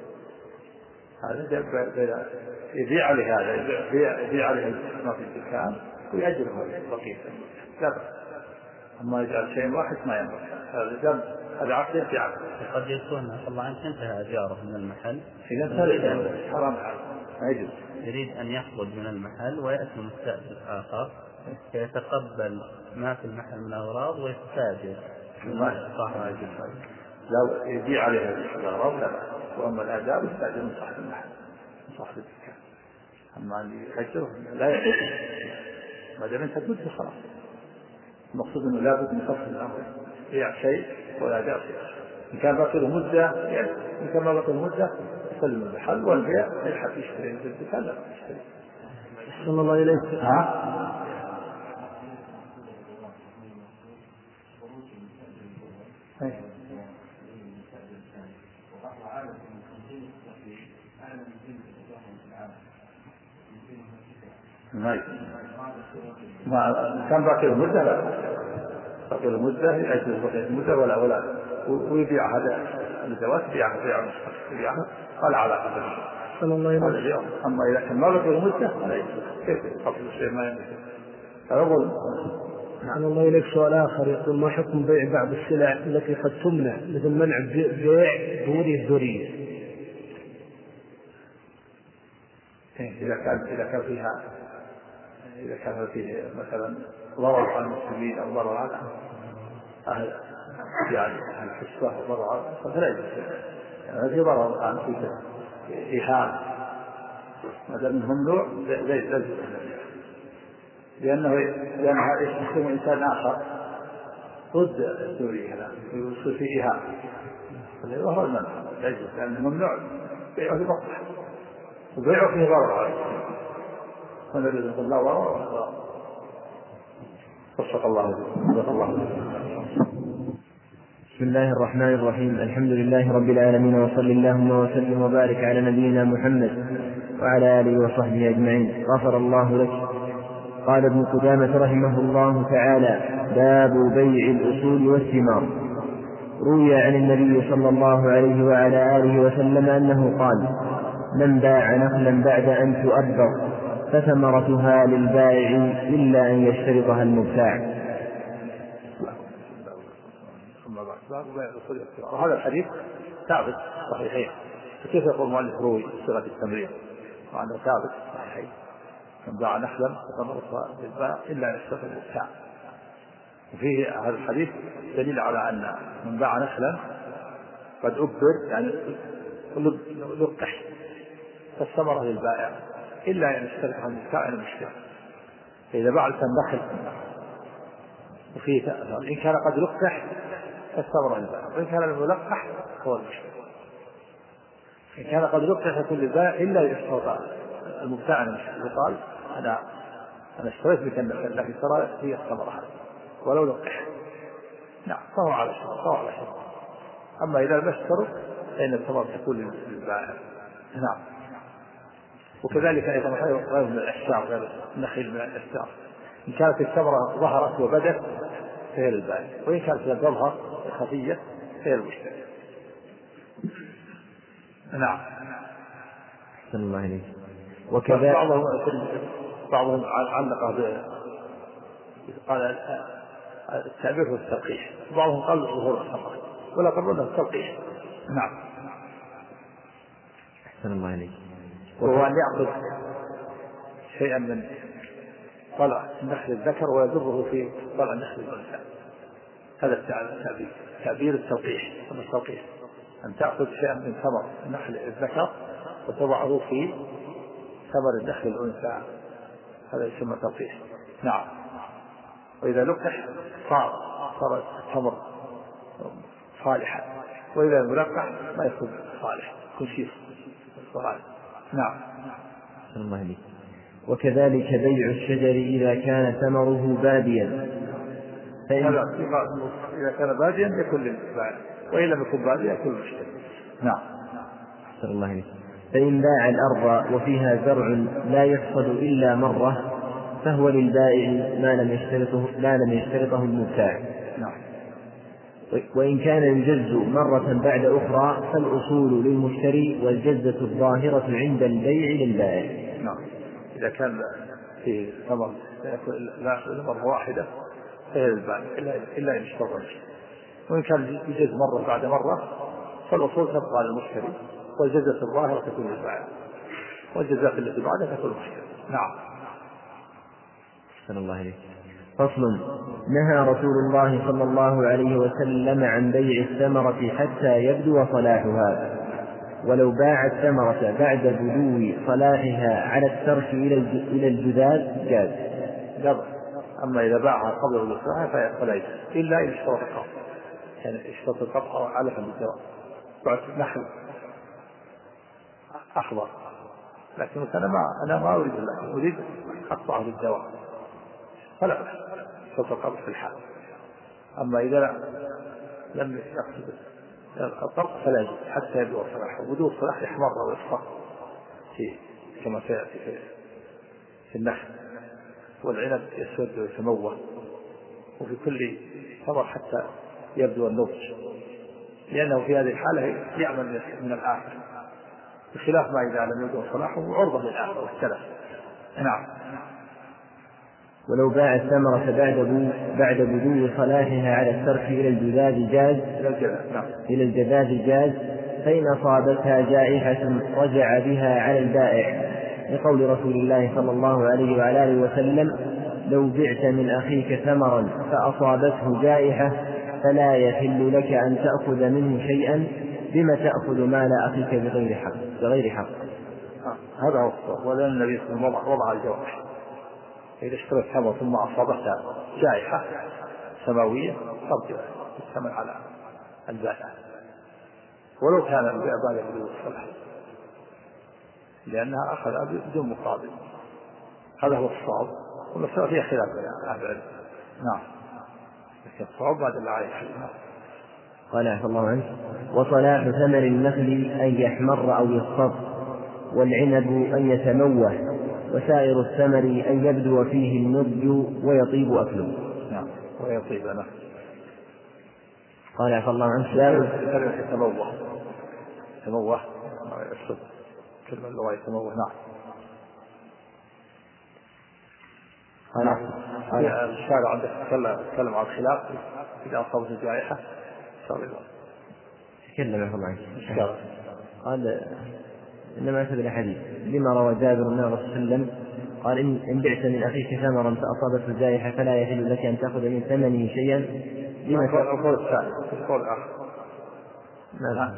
هذا جنب يبيع عليه هذا يبيع عليه ما في الدكان ويأجره بقية لا بأس. أما يجعل شيء واحد ما ينبغي هذا جنب هذا عقد في عقد. قد يكون الله عنك انتهى إيجاره من المحل إذا انتهى حرام ما يجوز. يريد أن يخرج من المحل ويأتي مستأجر آخر فيتقبل ما في المحل من أغراض ويستاجر صاحب الجسد لا يبيع عليه الأغراض لا بأس. وأما الآداب يستاجر من صاحب المحل من صاحب الدكان. أما اللي يأجره لا يأجر ما دام أنت تمد خلاص. المقصود أنه لا بد من فصل الأمر يبيع شيء ولا داعي. إن كان باقي له مدة يعني إن كان ما باقي له مدة يسلم المحل والبيع يلحق يشتري من الدكان لا يشتري. صلى الله عليه وسلم. ها؟ ما كان باقي له مدة لا باقي له مدة يأجل بقية المدة ولا ولا ويبيع هذا الزواج يبيعها بيع يبيعها قال على قدر. صلى الله عليه وسلم. أما إذا كان ما باقي له مدة كيف يقبل الشيء ما يملك فيقول. صلى الله عليه سؤال آخر يقول ما حكم بيع بعض السلع التي قد تمنع مثل منع بيع دوري الذرية؟ إذا كان إذا كان فيها إذا كان فيه مثلا ضرر على المسلمين أو ضرر على أهل يعني أهل الحصة أو ضرر على فلا يجوز. يعني في ضرر الآن في إهانة ما دام ممنوع زي زي لأنه لأنها يستخدم إنسان آخر ضد السوري هذا يوصل في إيهام وهو المنع يجوز لأنه ممنوع بيعه في مقطع وبيعه فيه ضرر عليه ونريد أن الله ضرر وفق الله وفق الله. بسم الله الرحمن الرحيم. الحمد لله رب العالمين، وصل اللهم وسلم وبارك على نبينا محمد وعلى آله وصحبه أجمعين. غفر الله لك. قال ابن قدامة رحمه الله تعالى: باب بيع الأصول والثمار. روي عن النبي صلى الله عليه وعلى آله وسلم أنه قال: من باع نخلا بعد أن تؤبر فثمرتها للبائع إلا أن يشترطها المبتاع. وهذا الحديث ثابت صحيحين. فكيف يقول المؤلف روي صيغة التمرير وأنه ثابت صحيحين؟ من باع نخلا فثمرتها للبائع إلا أن يشترطها المبتاع. وفيه هذا الحديث دليل على أن من باع نخلا قد أبر يعني لقح فالثمرة للبائع إلا أن يشترطها المبتاع المشتري. فإذا باع النخل وفيه إن كان قد لقح فالثمرة للبائع، وإن كان لم يلقح هو المشتري. إن كان قد لقح فكل البائع إلا يشترط المبتاع المشتري. يقال أنا أنا اشتريت بك النخل لكن ترى هي الثمرة هذه ولو لقح، نعم فهو على شرط فهو على شرط. أما إذا لم يشترط فإن الثمرة تكون للبائع. نعم. وكذلك أيضا غير من الأشجار، غير النخيل من الأشجار، إن كانت الثمرة ظهرت وبدت فهي للبائع، وإن كانت لم تظهر خفية فهي المشتري. نعم. أحسن الله عليك. وكذا بعضهم بعضهم علق قال التعبير هو التلقيح، بعضهم قال ظهور الثمرة ولا قالوا له التلقيح. نعم. أحسن الله عليك. وهو أن يأخذ شيئا من طلع النخل الذكر ويضره في طلع النخل الأنثى. هذا التعبير تعبير التلقيح. ثم التلقيح أن تأخذ شيئا من ثمر النخل الذكر وتضعه في ثمر النخل الأنثى، هذا يسمى تلقيح. نعم. وإذا لقح صار صار التمر صالحا، وإذا ملقح ما يكون صالح، يكون شيء صالح. نعم. الله عليك. وكذلك بيع الشجر إذا كان ثمره باديا، فإن إذا كان باديا يكون للبائع، وإن لم يكن باديا يكون للمشتري. نعم. الله عليك. فإن باع الأرض وفيها زرع لا يحصد إلا مرة فهو للبائع ما لم يشترطه ما لم يشترطه المبتاع. نعم. وإن كان يجز مرة بعد أخرى فالأصول للمشتري والجزة الظاهرة عند البيع للبائع. نعم. إذا كان في ثمر لا مرة واحدة فهي للبائع إلا إن اشترط المشتري. وإن كان يجز مرة بعد مرة فالأصول تبقى للمشتري والجزة الظاهرة تكون للبائع، والجزاء التي بعدها تكون للمشتري. نعم. صلى الله عليه. فصل. نهى رسول الله صلى الله عليه وسلم عن بيع الثمرة حتى يبدو صلاحها، ولو باع الثمرة بعد بدو صلاحها على الترك إلى الجذاذ جاز. أما إذا باعها قبل بدو صلاحها فلا يجوز إلا إن اشترط القطع، يعني اشترط القطع علفا بالجواب. بعد نحل أخضر لكن أنا ما أنا ما أريد لكن أريد أقطعه بالدواء فلا اشترط القطع في الحال. أما إذا لم يقصد القطع فلا يجوز حتى يبدو صلاحه. بدو الصلاح يحمر ويصفر في كما سيأتي في, في النخل، والعنب يسود ويتموه، وفي كل ثمر حتى يبدو النضج، لأنه في هذه الحالة يعمل من الآخر، بخلاف ما إذا لم يبدو صلاحه عرضة للآخر والسلف. نعم. ولو باع الثمرة بعد بعد بدو صلاحها على الترك إلى الجذاذ جاز إلى الجذاذ جاز فإن أصابتها جائحة رجع بها على البائع، لقول رسول الله صلى الله عليه وعلى آله وسلم: لو بعت من أخيك ثمرا فأصابته جائحة فلا يحل لك أن تأخذ منه شيئا، بما تأخذ مال أخيك بغير حق بغير حق. هذا هو الصواب. ولأن النبي صلى الله عليه وسلم وضع الجوارح إذا اشتريت تمر ثم أصابتها جائحة سماوية ترجع الثمن على البائع ولو كان البيع بعد بدون الصلاح، لأنها أخذها بدون مقابل. هذا هو الصواب، والمسألة فيها خلاف يا أهل العلم. نعم، لكن الصواب بعد الله عليه الحديث. قال عفى الله عنه: وصلاح ثمر النخل أن يحمر أو يصفر، والعنب أن يتموه، وسائر الثمر أن يبدو فيه النضج ويطيب أكله. نعم، ويطيب أنا. قال عفى الله عنه: يتموه يتموه الصدق كلمة اللغة يتموه. نعم. قال الشارع عندك تكلم عن الخلاف إذا أصابت الجائحة تكلم عفى الله عنه. قال: إنما أتى بالحديث لما روى جابر أن الرسول صلى الله عليه وسلم قال: إن, إن بعت من أخيك ثمرا فأصابته الجائحة فلا يحل لك أن تأخذ من ثمنه شيئا. لما القول الثاني القول الآخر. نعم.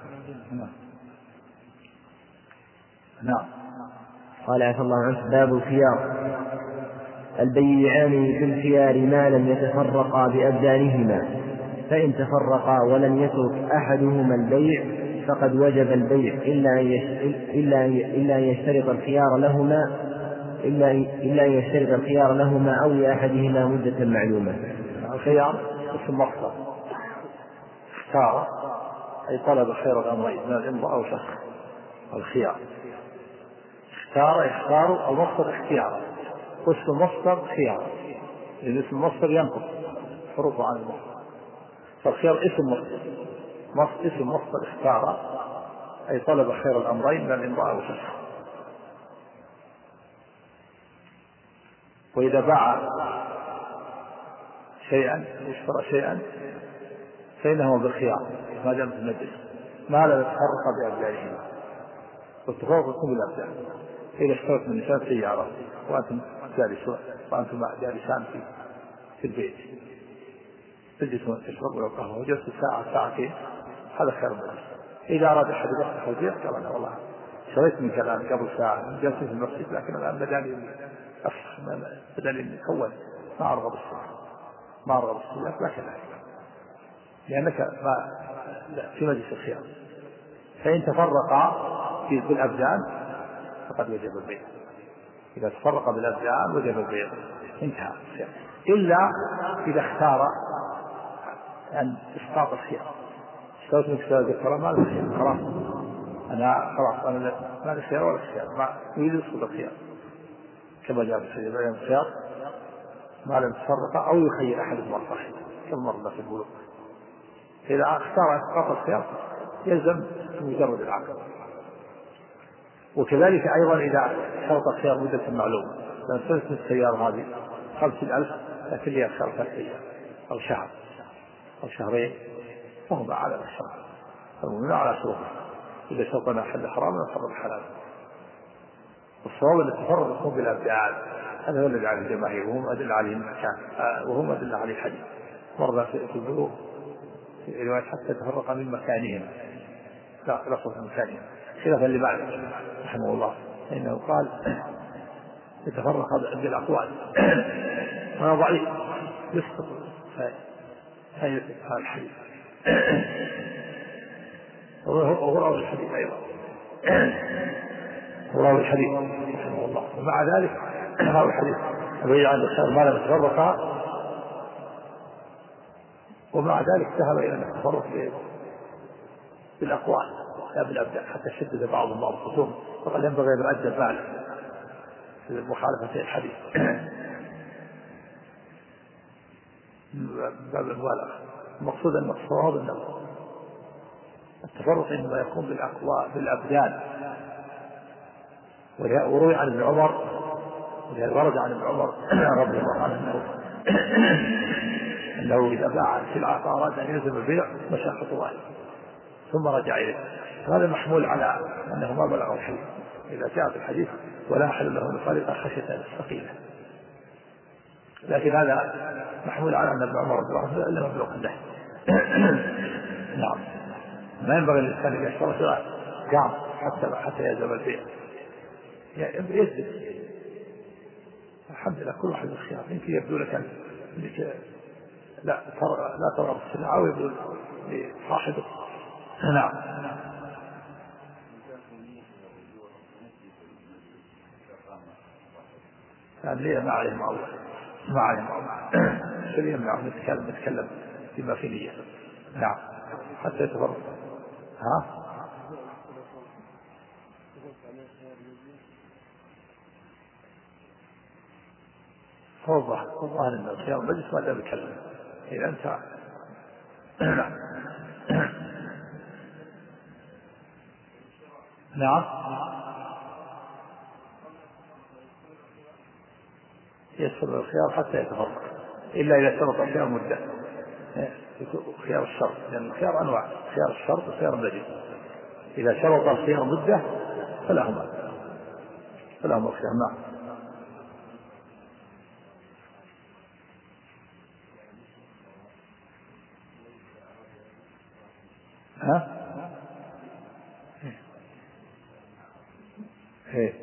نعم. قال عفى الله عنه: باب الخيار. البيعان في الخيار ما لم يتفرقا بأبدانهما، فإن تفرقا ولم يترك أحدهما البيع فقد وجب البيع إلا أن يشترط الخيار لهما إلا إلا أن يشترط الخيار لهما أو لأحدهما مدة معلومة. الخيار اسم مصدر، اختار أي طلب خير الأمرين من الإمضاء أو شخص. الخيار اختار يختار المصدر اختيارا، واسم المصدر خيارا، لأن اسم المصدر ينقص حروفه عن المصدر، فالخيار اسم مصدر. اسم مصدر اختار أي طلب خير الأمرين من الإمضاء أو شخص. وإذا باع شيئا واشترى شيئا فإنه بالخيار ما دام في المجلس ما لا يتفرق بأبدانهما، والتفرق يكون بالأبدان. إذا اشترت من نساء سيارة وأنتم جالسون وأنتم جالسان في في البيت تجلسون تشربوا القهوة وجلست ساعة ساعتين، هذا خير المجلس. إذا أراد أحد يفتح البيت قال: أنا والله شريت من كلام قبل ساعة جلست في المسجد لكن الآن بداني أفسخ بداني كون ما أرغب السيارة ما أرغب السيارة لا كذلك، لأنك ما في مجلس الخيار. فإن تفرق في بالأبدان فقد وجب البيع. إذا تفرق بالأبدان وجب البيع، انتهى الخيار، إلا إذا اختار أن إسقاط الخيار. اشتريت من كتاب الذكر ما له خيار، خلاص أنا خلاص أنا ما له خيار ولا خيار، ما يريد يسقط الخيار كما جاء في بيان الخيار ما لم تفرق أو يخير أحد المرتين كما مرنا في البلوغ. إذا اختار إسقاط الخيار يلزم مجرد العقد. وكذلك أيضا إذا شرط الخيار مدة معلومة، لأن سنة السيارة هذه خمسين ألف لكن لي أكثر ثلاث أيام أو شهر أو شهرين فهم على الشرط، فهم على شروط. إذا شرطنا حل حرام نفرض حلال. والصواب أن التفرق يكون بالأبدان، هذا هو الذي عليه الجماهير وهم أدل عليه المكان وهم أدل عليه الحديث. مرة في البلوغ في رواية حتى تفرق من مكانهم لا لفظ من مكانهم، خلافا لمالك رحمه الله فإنه قال يتفرق بالأقوال وأنا ضعيف يسقط هذا الحديث وهو راوي الحديث أيضا هو راوي الحديث رحمه الله. ومع ذلك راوي الحديث أبي عن الخير ما لم يتفرق، ومع ذلك ذهب إلى أن التفرق بالأقوال لا بالأبدان حتى شدد بعضهم بعض الخصوم، فقد ينبغي أن يؤدب ماله في مخالفة الحديث باب المبالغة. المقصود أن الصواب أن التفرق إنما يكون بالأقوال بالأبدان. وروي عن ابن عمر ورد عن ابن عمر رضي الله عنه أنه إذا باع سلعة فأراد أن يلزم البيع مشى خطوات ثم رجع إليه. هذا محمول على أنه ما بلغ الحديث. إذا جاء في الحديث ولا حل له مخالفة خشية الثقيلة، لكن هذا محمول على أن ابن عمر رضي الله عنه إلا مبلغ له. نعم، ما ينبغي للإنسان أن يشترط قام حتى حتى يلزم البيع، يعني يزد الحمد لله كل واحد بالخيار. يمكن يبدو لك أنك لا ترى لا ترى السلعة أو يبدو لصاحبه. نعم. يعني ليه ما عليه معول ما عليه معول شبيه معه نتكلم نتكلم فيما في نية. نعم حتى يتفرق. ها هو الظاهر الظاهر ان الخيار مجلس ما دام يتكلم اذا انت. نعم يسر الخيار حتى يتفرق الا اذا شرط الخيار مده خيار الشرط لان يعني الخيار انواع خيار الشرط وخيار المجلس. اذا شرط الخيار مده فلهما فلهما الخيار. نعم. ها ايه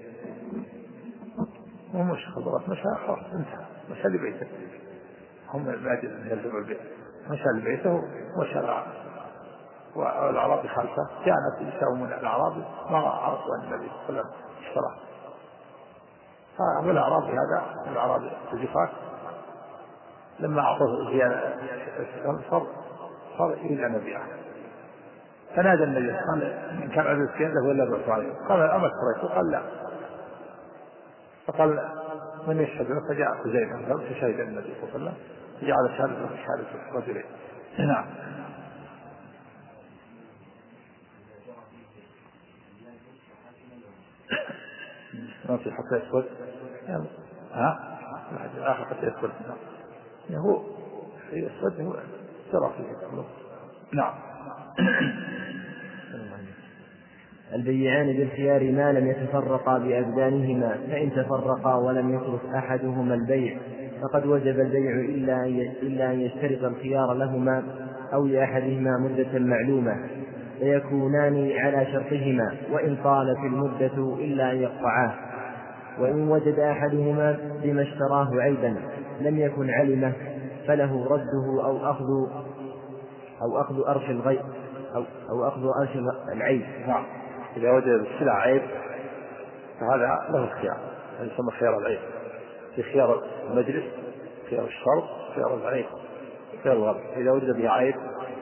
مو مش خبرات مش خلاص انتهى مش اللي بيته هم بعد يلزم البيت مش اللي بيته وش والأعرابي خالفه كانت يساومون الأعرابي ما عرفوا أن النبي صلى الله عليه وسلم اشتراه. والأعرابي هذا الأعرابي الجفاف لما أعطوه زيادة صار صار يريد أن يبيعه فنادى النبي قال إن كان عدد الزيادة ولا بعث عليه قال أما اشتريته قال لا فقال من يشهد له فجاء خزيمة فشهد النبي صلى الله عليه وسلم جعل شهادة شهادة رجلين. نعم. ما في حتى يسود ها آخر حتى يسود هو يسود هو سرى فيه. نعم. البيعان بالخيار ما لم يتفرقا بأبدانهما فإن تفرقا ولم يترك أحدهما البيع فقد وجب البيع إلا أن يشترط الخيار لهما أو لأحدهما مدة معلومة فيكونان على شرطهما وإن طالت المدة إلا أن يقطعاه. وإن وجد أحدهما بما اشتراه عيبا لم يكن علمه فله رده أو أخذ أو أخذ أرش الغيب أو أو أخذ أرش العيب. نعم. إذا وجد السلع عيب فهذا له الخيار هذا يسمى خيار العيب. في خيار المجلس خيار الشرط خيار العيب خيار الغرب. إذا وجد بها عيب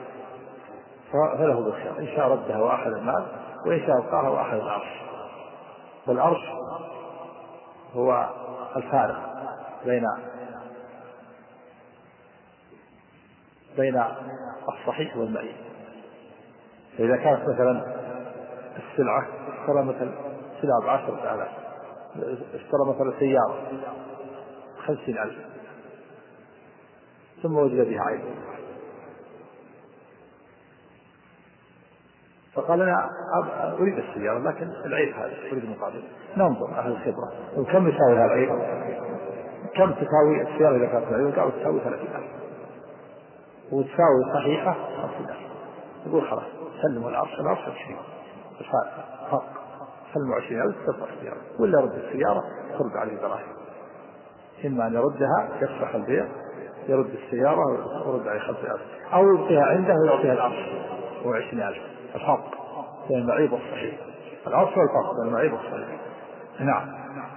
فله بالخيار إن شاء ردها وأخذ المال وإن شاء أبقاها وأخذ العرش. والعرش هو الفارق بين بين الصحيح والمعيب. فإذا كانت مثلا السلعة اشترى مثلا سلعة بعشرة آلاف اشترى مثلا سيارة خمسين ألف ثم وجد بها عيب فقال أنا أريد السيارة لكن العيب هذا أريد المقابل. ننظر أهل الخبرة وكم يساوي هذا العيب كم تساوي السيارة إذا كانت العيب قالوا تساوي ثلاثين ألف وتساوي صحيحة خمسين ألف يقول خلاص سلموا العرش العرش عشرين فرق سلموا عشرين ألف تبقى السيارة ولا رد السيارة ترد عليه دراهم. إما أن يردها يصلح البيع يرد السيارة ويرد عليه خمسين ألف أو يعطيها عنده ويعطيها العرش هو عشرين ألف. الفرق بين المعيب والصحيح العرش والفرق بين المعيب والصحيح. نعم.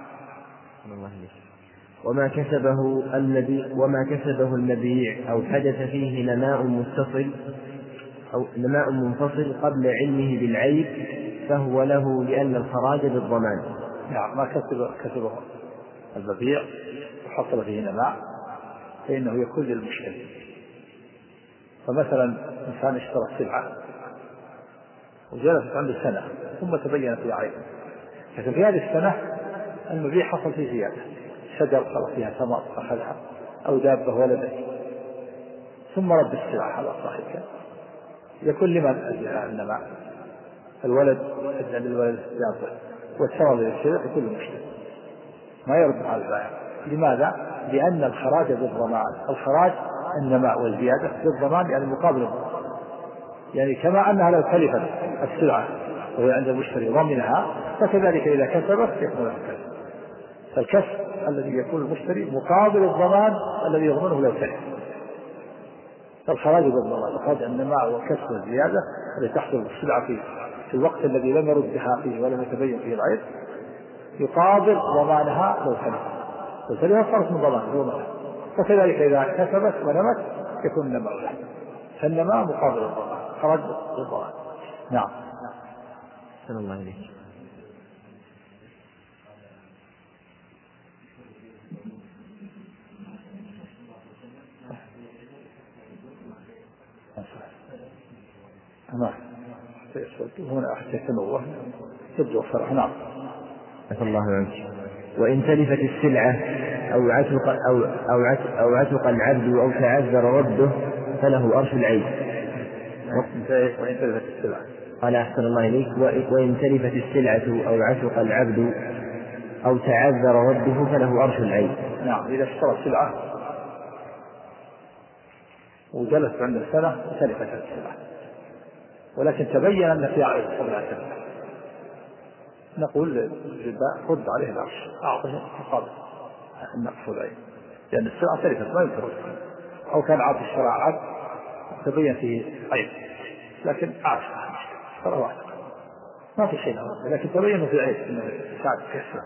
وما كسبه النبي وما كسبه المبيع أو حدث فيه نماء متصل أو نماء منفصل قبل علمه بالعيب فهو له لأن الخراج بالضمان. نعم. ما كسب كسبه المبيع وحصل فيه نماء فإنه يكون للمشتري. فمثلا إنسان اشترى سلعة وجلست عنده سنة ثم تبين فيها عيب لكن في هذه السنة المبيع حصل فيه زيادة شجر صار فيها ثمر أخذها أو دابة ولدت ثم رد السلعة على صاحبها يكون لمن النماء الولد أدنى للولد الدابة والثمر للشجر يكون المشتري ما يرد على البائع. لماذا؟ لأن الخراج بالضمان. الخراج النماء والزيادة بالضمان يعني مقابل الضمان. يعني كما أنها لو تلفت السلعة وهي عند المشتري ضمنها فكذلك إذا كسبت يكون لها كسب. فالكسب الذي يكون المشتري مقابل الضمان الذي يضمنه لو تلف. فالخراج بالضمان، الخراج النماء والكسب والزيادة التي تحصل بالسلعة في في الوقت الذي لم يردها فيه ولم يتبين فيه العيب يقابل ضمانها لو تلف. لو تلف صارت من ضمان يومها. وكذلك إذا كسبت ونمت يكون النماء له، فالنماء مقابل الضمان، خراج بالضمان. نعم. أحسن الله إليك. نعم. هنا أحد يتنوه تبدو الصراحة. نعم. عفى الله عنك. وإن تلفت السلعة أو عتق أو أو عتق, أو عتق العبد أو تعذر رده فله أرش العيب. وإن تلفت السلعة. قال أحسن الله إليك. وإن تلفت السلعة أو عتق العبد أو تعذر رده فله أرش العيب. نعم. إذا اشترى سلعة وجلس عند السنة وتلفت السلعة ولكن تبين أن فيها عيب قبل أن تلف، نقول للبائع رد عليه العرش، أعطه مقابل النقص والعيب، لأن السلعة تلفت ما يمكن ردها، أو كان عقد الشراء عقد تبين فيه عيب لكن عاش ترى واحد ما في شيء لكن تبين فيه عيب إنه ساعد في السلعة،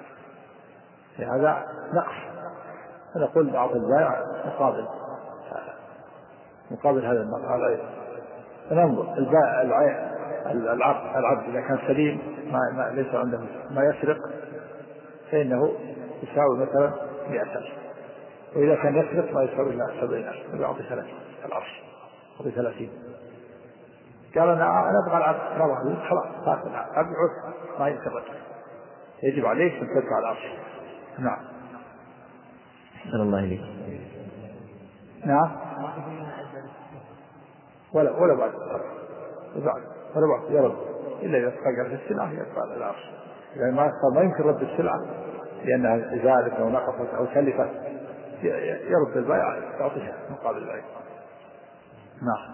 هذا نقص، فنقول أعطي البائع مقابل مقابل هذا النقص هذا عيب. فننظر البائع العبد العبد إذا كان سليم ما, ما ليس عنده ما يسرق فإنه يساوي مثلا مئة ألف، وإذا كان يسرق ما يساوي إلا سبعين ألف يعطي ثلاثين العرش يعطي ثلاثين. قال أنا أنا أبغى العبد روح خلاص تأخذ أبعد ما يسرق يجب عليك أن تدفع العرش. نعم. أحسن الله إليك. نعم. ولا ولا بعد بعد ولا بعد يرد إلا إذا تفجر في السلعة يقبل العرش، يعني ما ما يمكن رد السلعة لأنها زادت أو نقصت أو تلفت يرد البائع يعطيها مقابل البيع. نعم.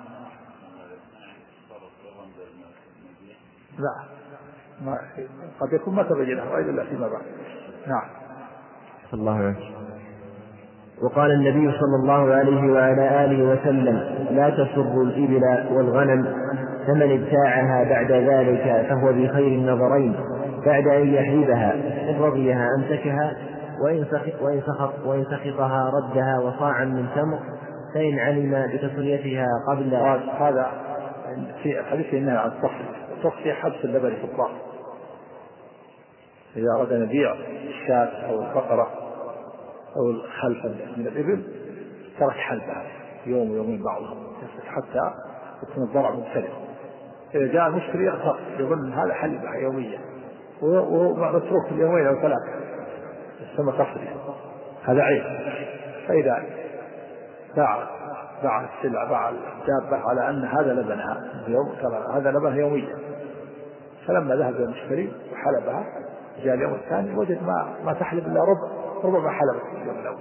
لا ما قد يكون ما تبين غير إلا فيما بعد. نعم. الله عنك. وقال النبي صلى الله عليه وعلى آله وسلم لا تسر الإبل والغنم، فمن ابتاعها بعد ذلك فهو بخير النظرين بعد أن يحلبها، إن رضيها أمسكها وإن سخط وإن سخطها ردها وصاعا من تمر، فإن علم بتصريتها قبل. هذا في حديث إنها عن التصفية، التصفية حبس اللبن في الطاق. إذا أراد أن يبيع الشاة أو البقرة أو الخلف من الإبل ترك حلبها يوم ويومين بعضهم حتى يكون الضرع مختلف. إذا جاء المشتري يغتر يظن هذا حلبها يوميا وهو متروك اليومين أو ثلاثة ثم تصرف، هذا عيب. فإذا باع باع السلعة باع الدابة على أن هذا لبنها يوم هذا لبنها يوميا، فلما ذهب المشتري وحلبها جاء اليوم الثاني وجد ما ما تحلب إلا ربع ربع ما حلبت في اليوم الأول،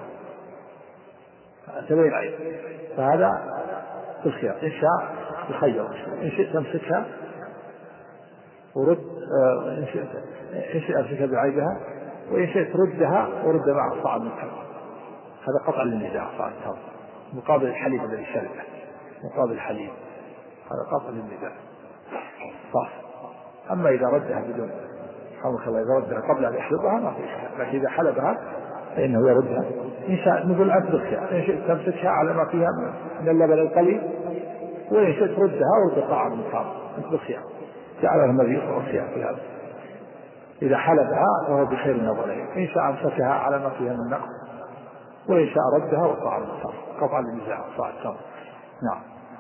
تبين عيب. فهذا بالخيار، إن شاء يخير، إن شئت تمسكها ورد، إن شئت إن شئت أمسكها بعيبها، وإن شئت ردها ورد معها صاع من تمر. هذا قطع للنزاع، صاع التمر مقابل الحليب الذي شربه، مقابل الحليب، هذا قطع للنزاع صح. أما إذا ردها بدون حرمك الله، إذا ردها قبل أن يحلبها ما في إشكال، لكن إذا حلبها فإنه يردها. إن شاء نقول أنت بالخيار، إن شئت تمسكها على ما فيها من اللبن القليل، وإن شئت ردها ورد طعام من طعام، أنت بالخيار. جعلها النبي صلى الله عليه وسلم في هذا. إذا حلبها فهو بخير النظرين، إن شاء أمسكها على ما فيها من نقص، وإن شاء ردها وطعام من طعام، قطع للنزاع صاع التمر. نعم.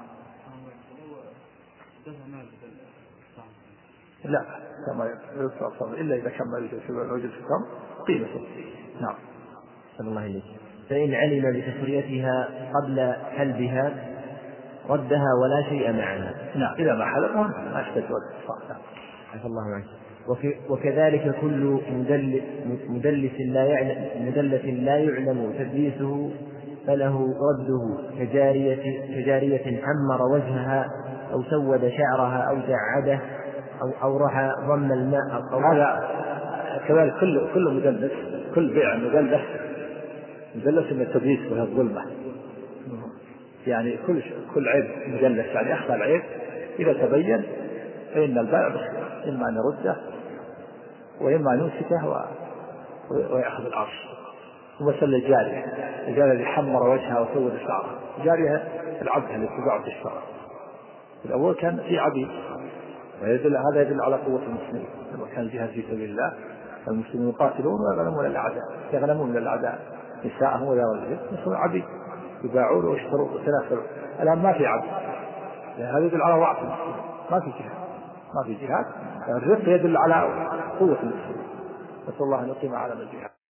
لا كما يصل إلا إذا كان ما يوجد في التمر قيمته. نعم. صلى الله عليه. فإن علم بتسريتها قبل حلبها ردها ولا شيء معها. نعم. إذا ما حلبها ما اشتد ردها. عفى الله عنك. وكذلك كل مدلس, مدلس لا يعلم مدلس لا يعلم تدليسه فله رده، كجارية كجارية حمر وجهها أو سود شعرها أو جعده أو أو رحى ضم الماء أو هذا كذلك كل كل مدلس، كل بيع مدلس مدلس من التدليس وهي الظلمة، يعني كل كل عيب مدلس يعني أخفى العيب إذا تبين فإن البائع إما أن يرده وإما أن يمسكه ويأخذ العرش. ومثل الجارية، الجارية اللي حمر وجهها وسود شعرها، الجارية العبد اللي تباع في الشرع. الأول كان في عبيد، ويدل هذا يدل على قوة المسلمين لما كان الجهاد في سبيل الله، المسلمين يقاتلون ويغنمون الأعداء، يغنمون من الأعداء نساءهم ورجالهم، يصيرون عبيد يباعون ويشترون وتنافرون. الآن ما في عبد، هذا يدل على ضعف المسلمين، ما في جهاد، ما في جهاد. الرق يدل على قوة المسلمين. نسأل الله أن يقيم على الجهاد.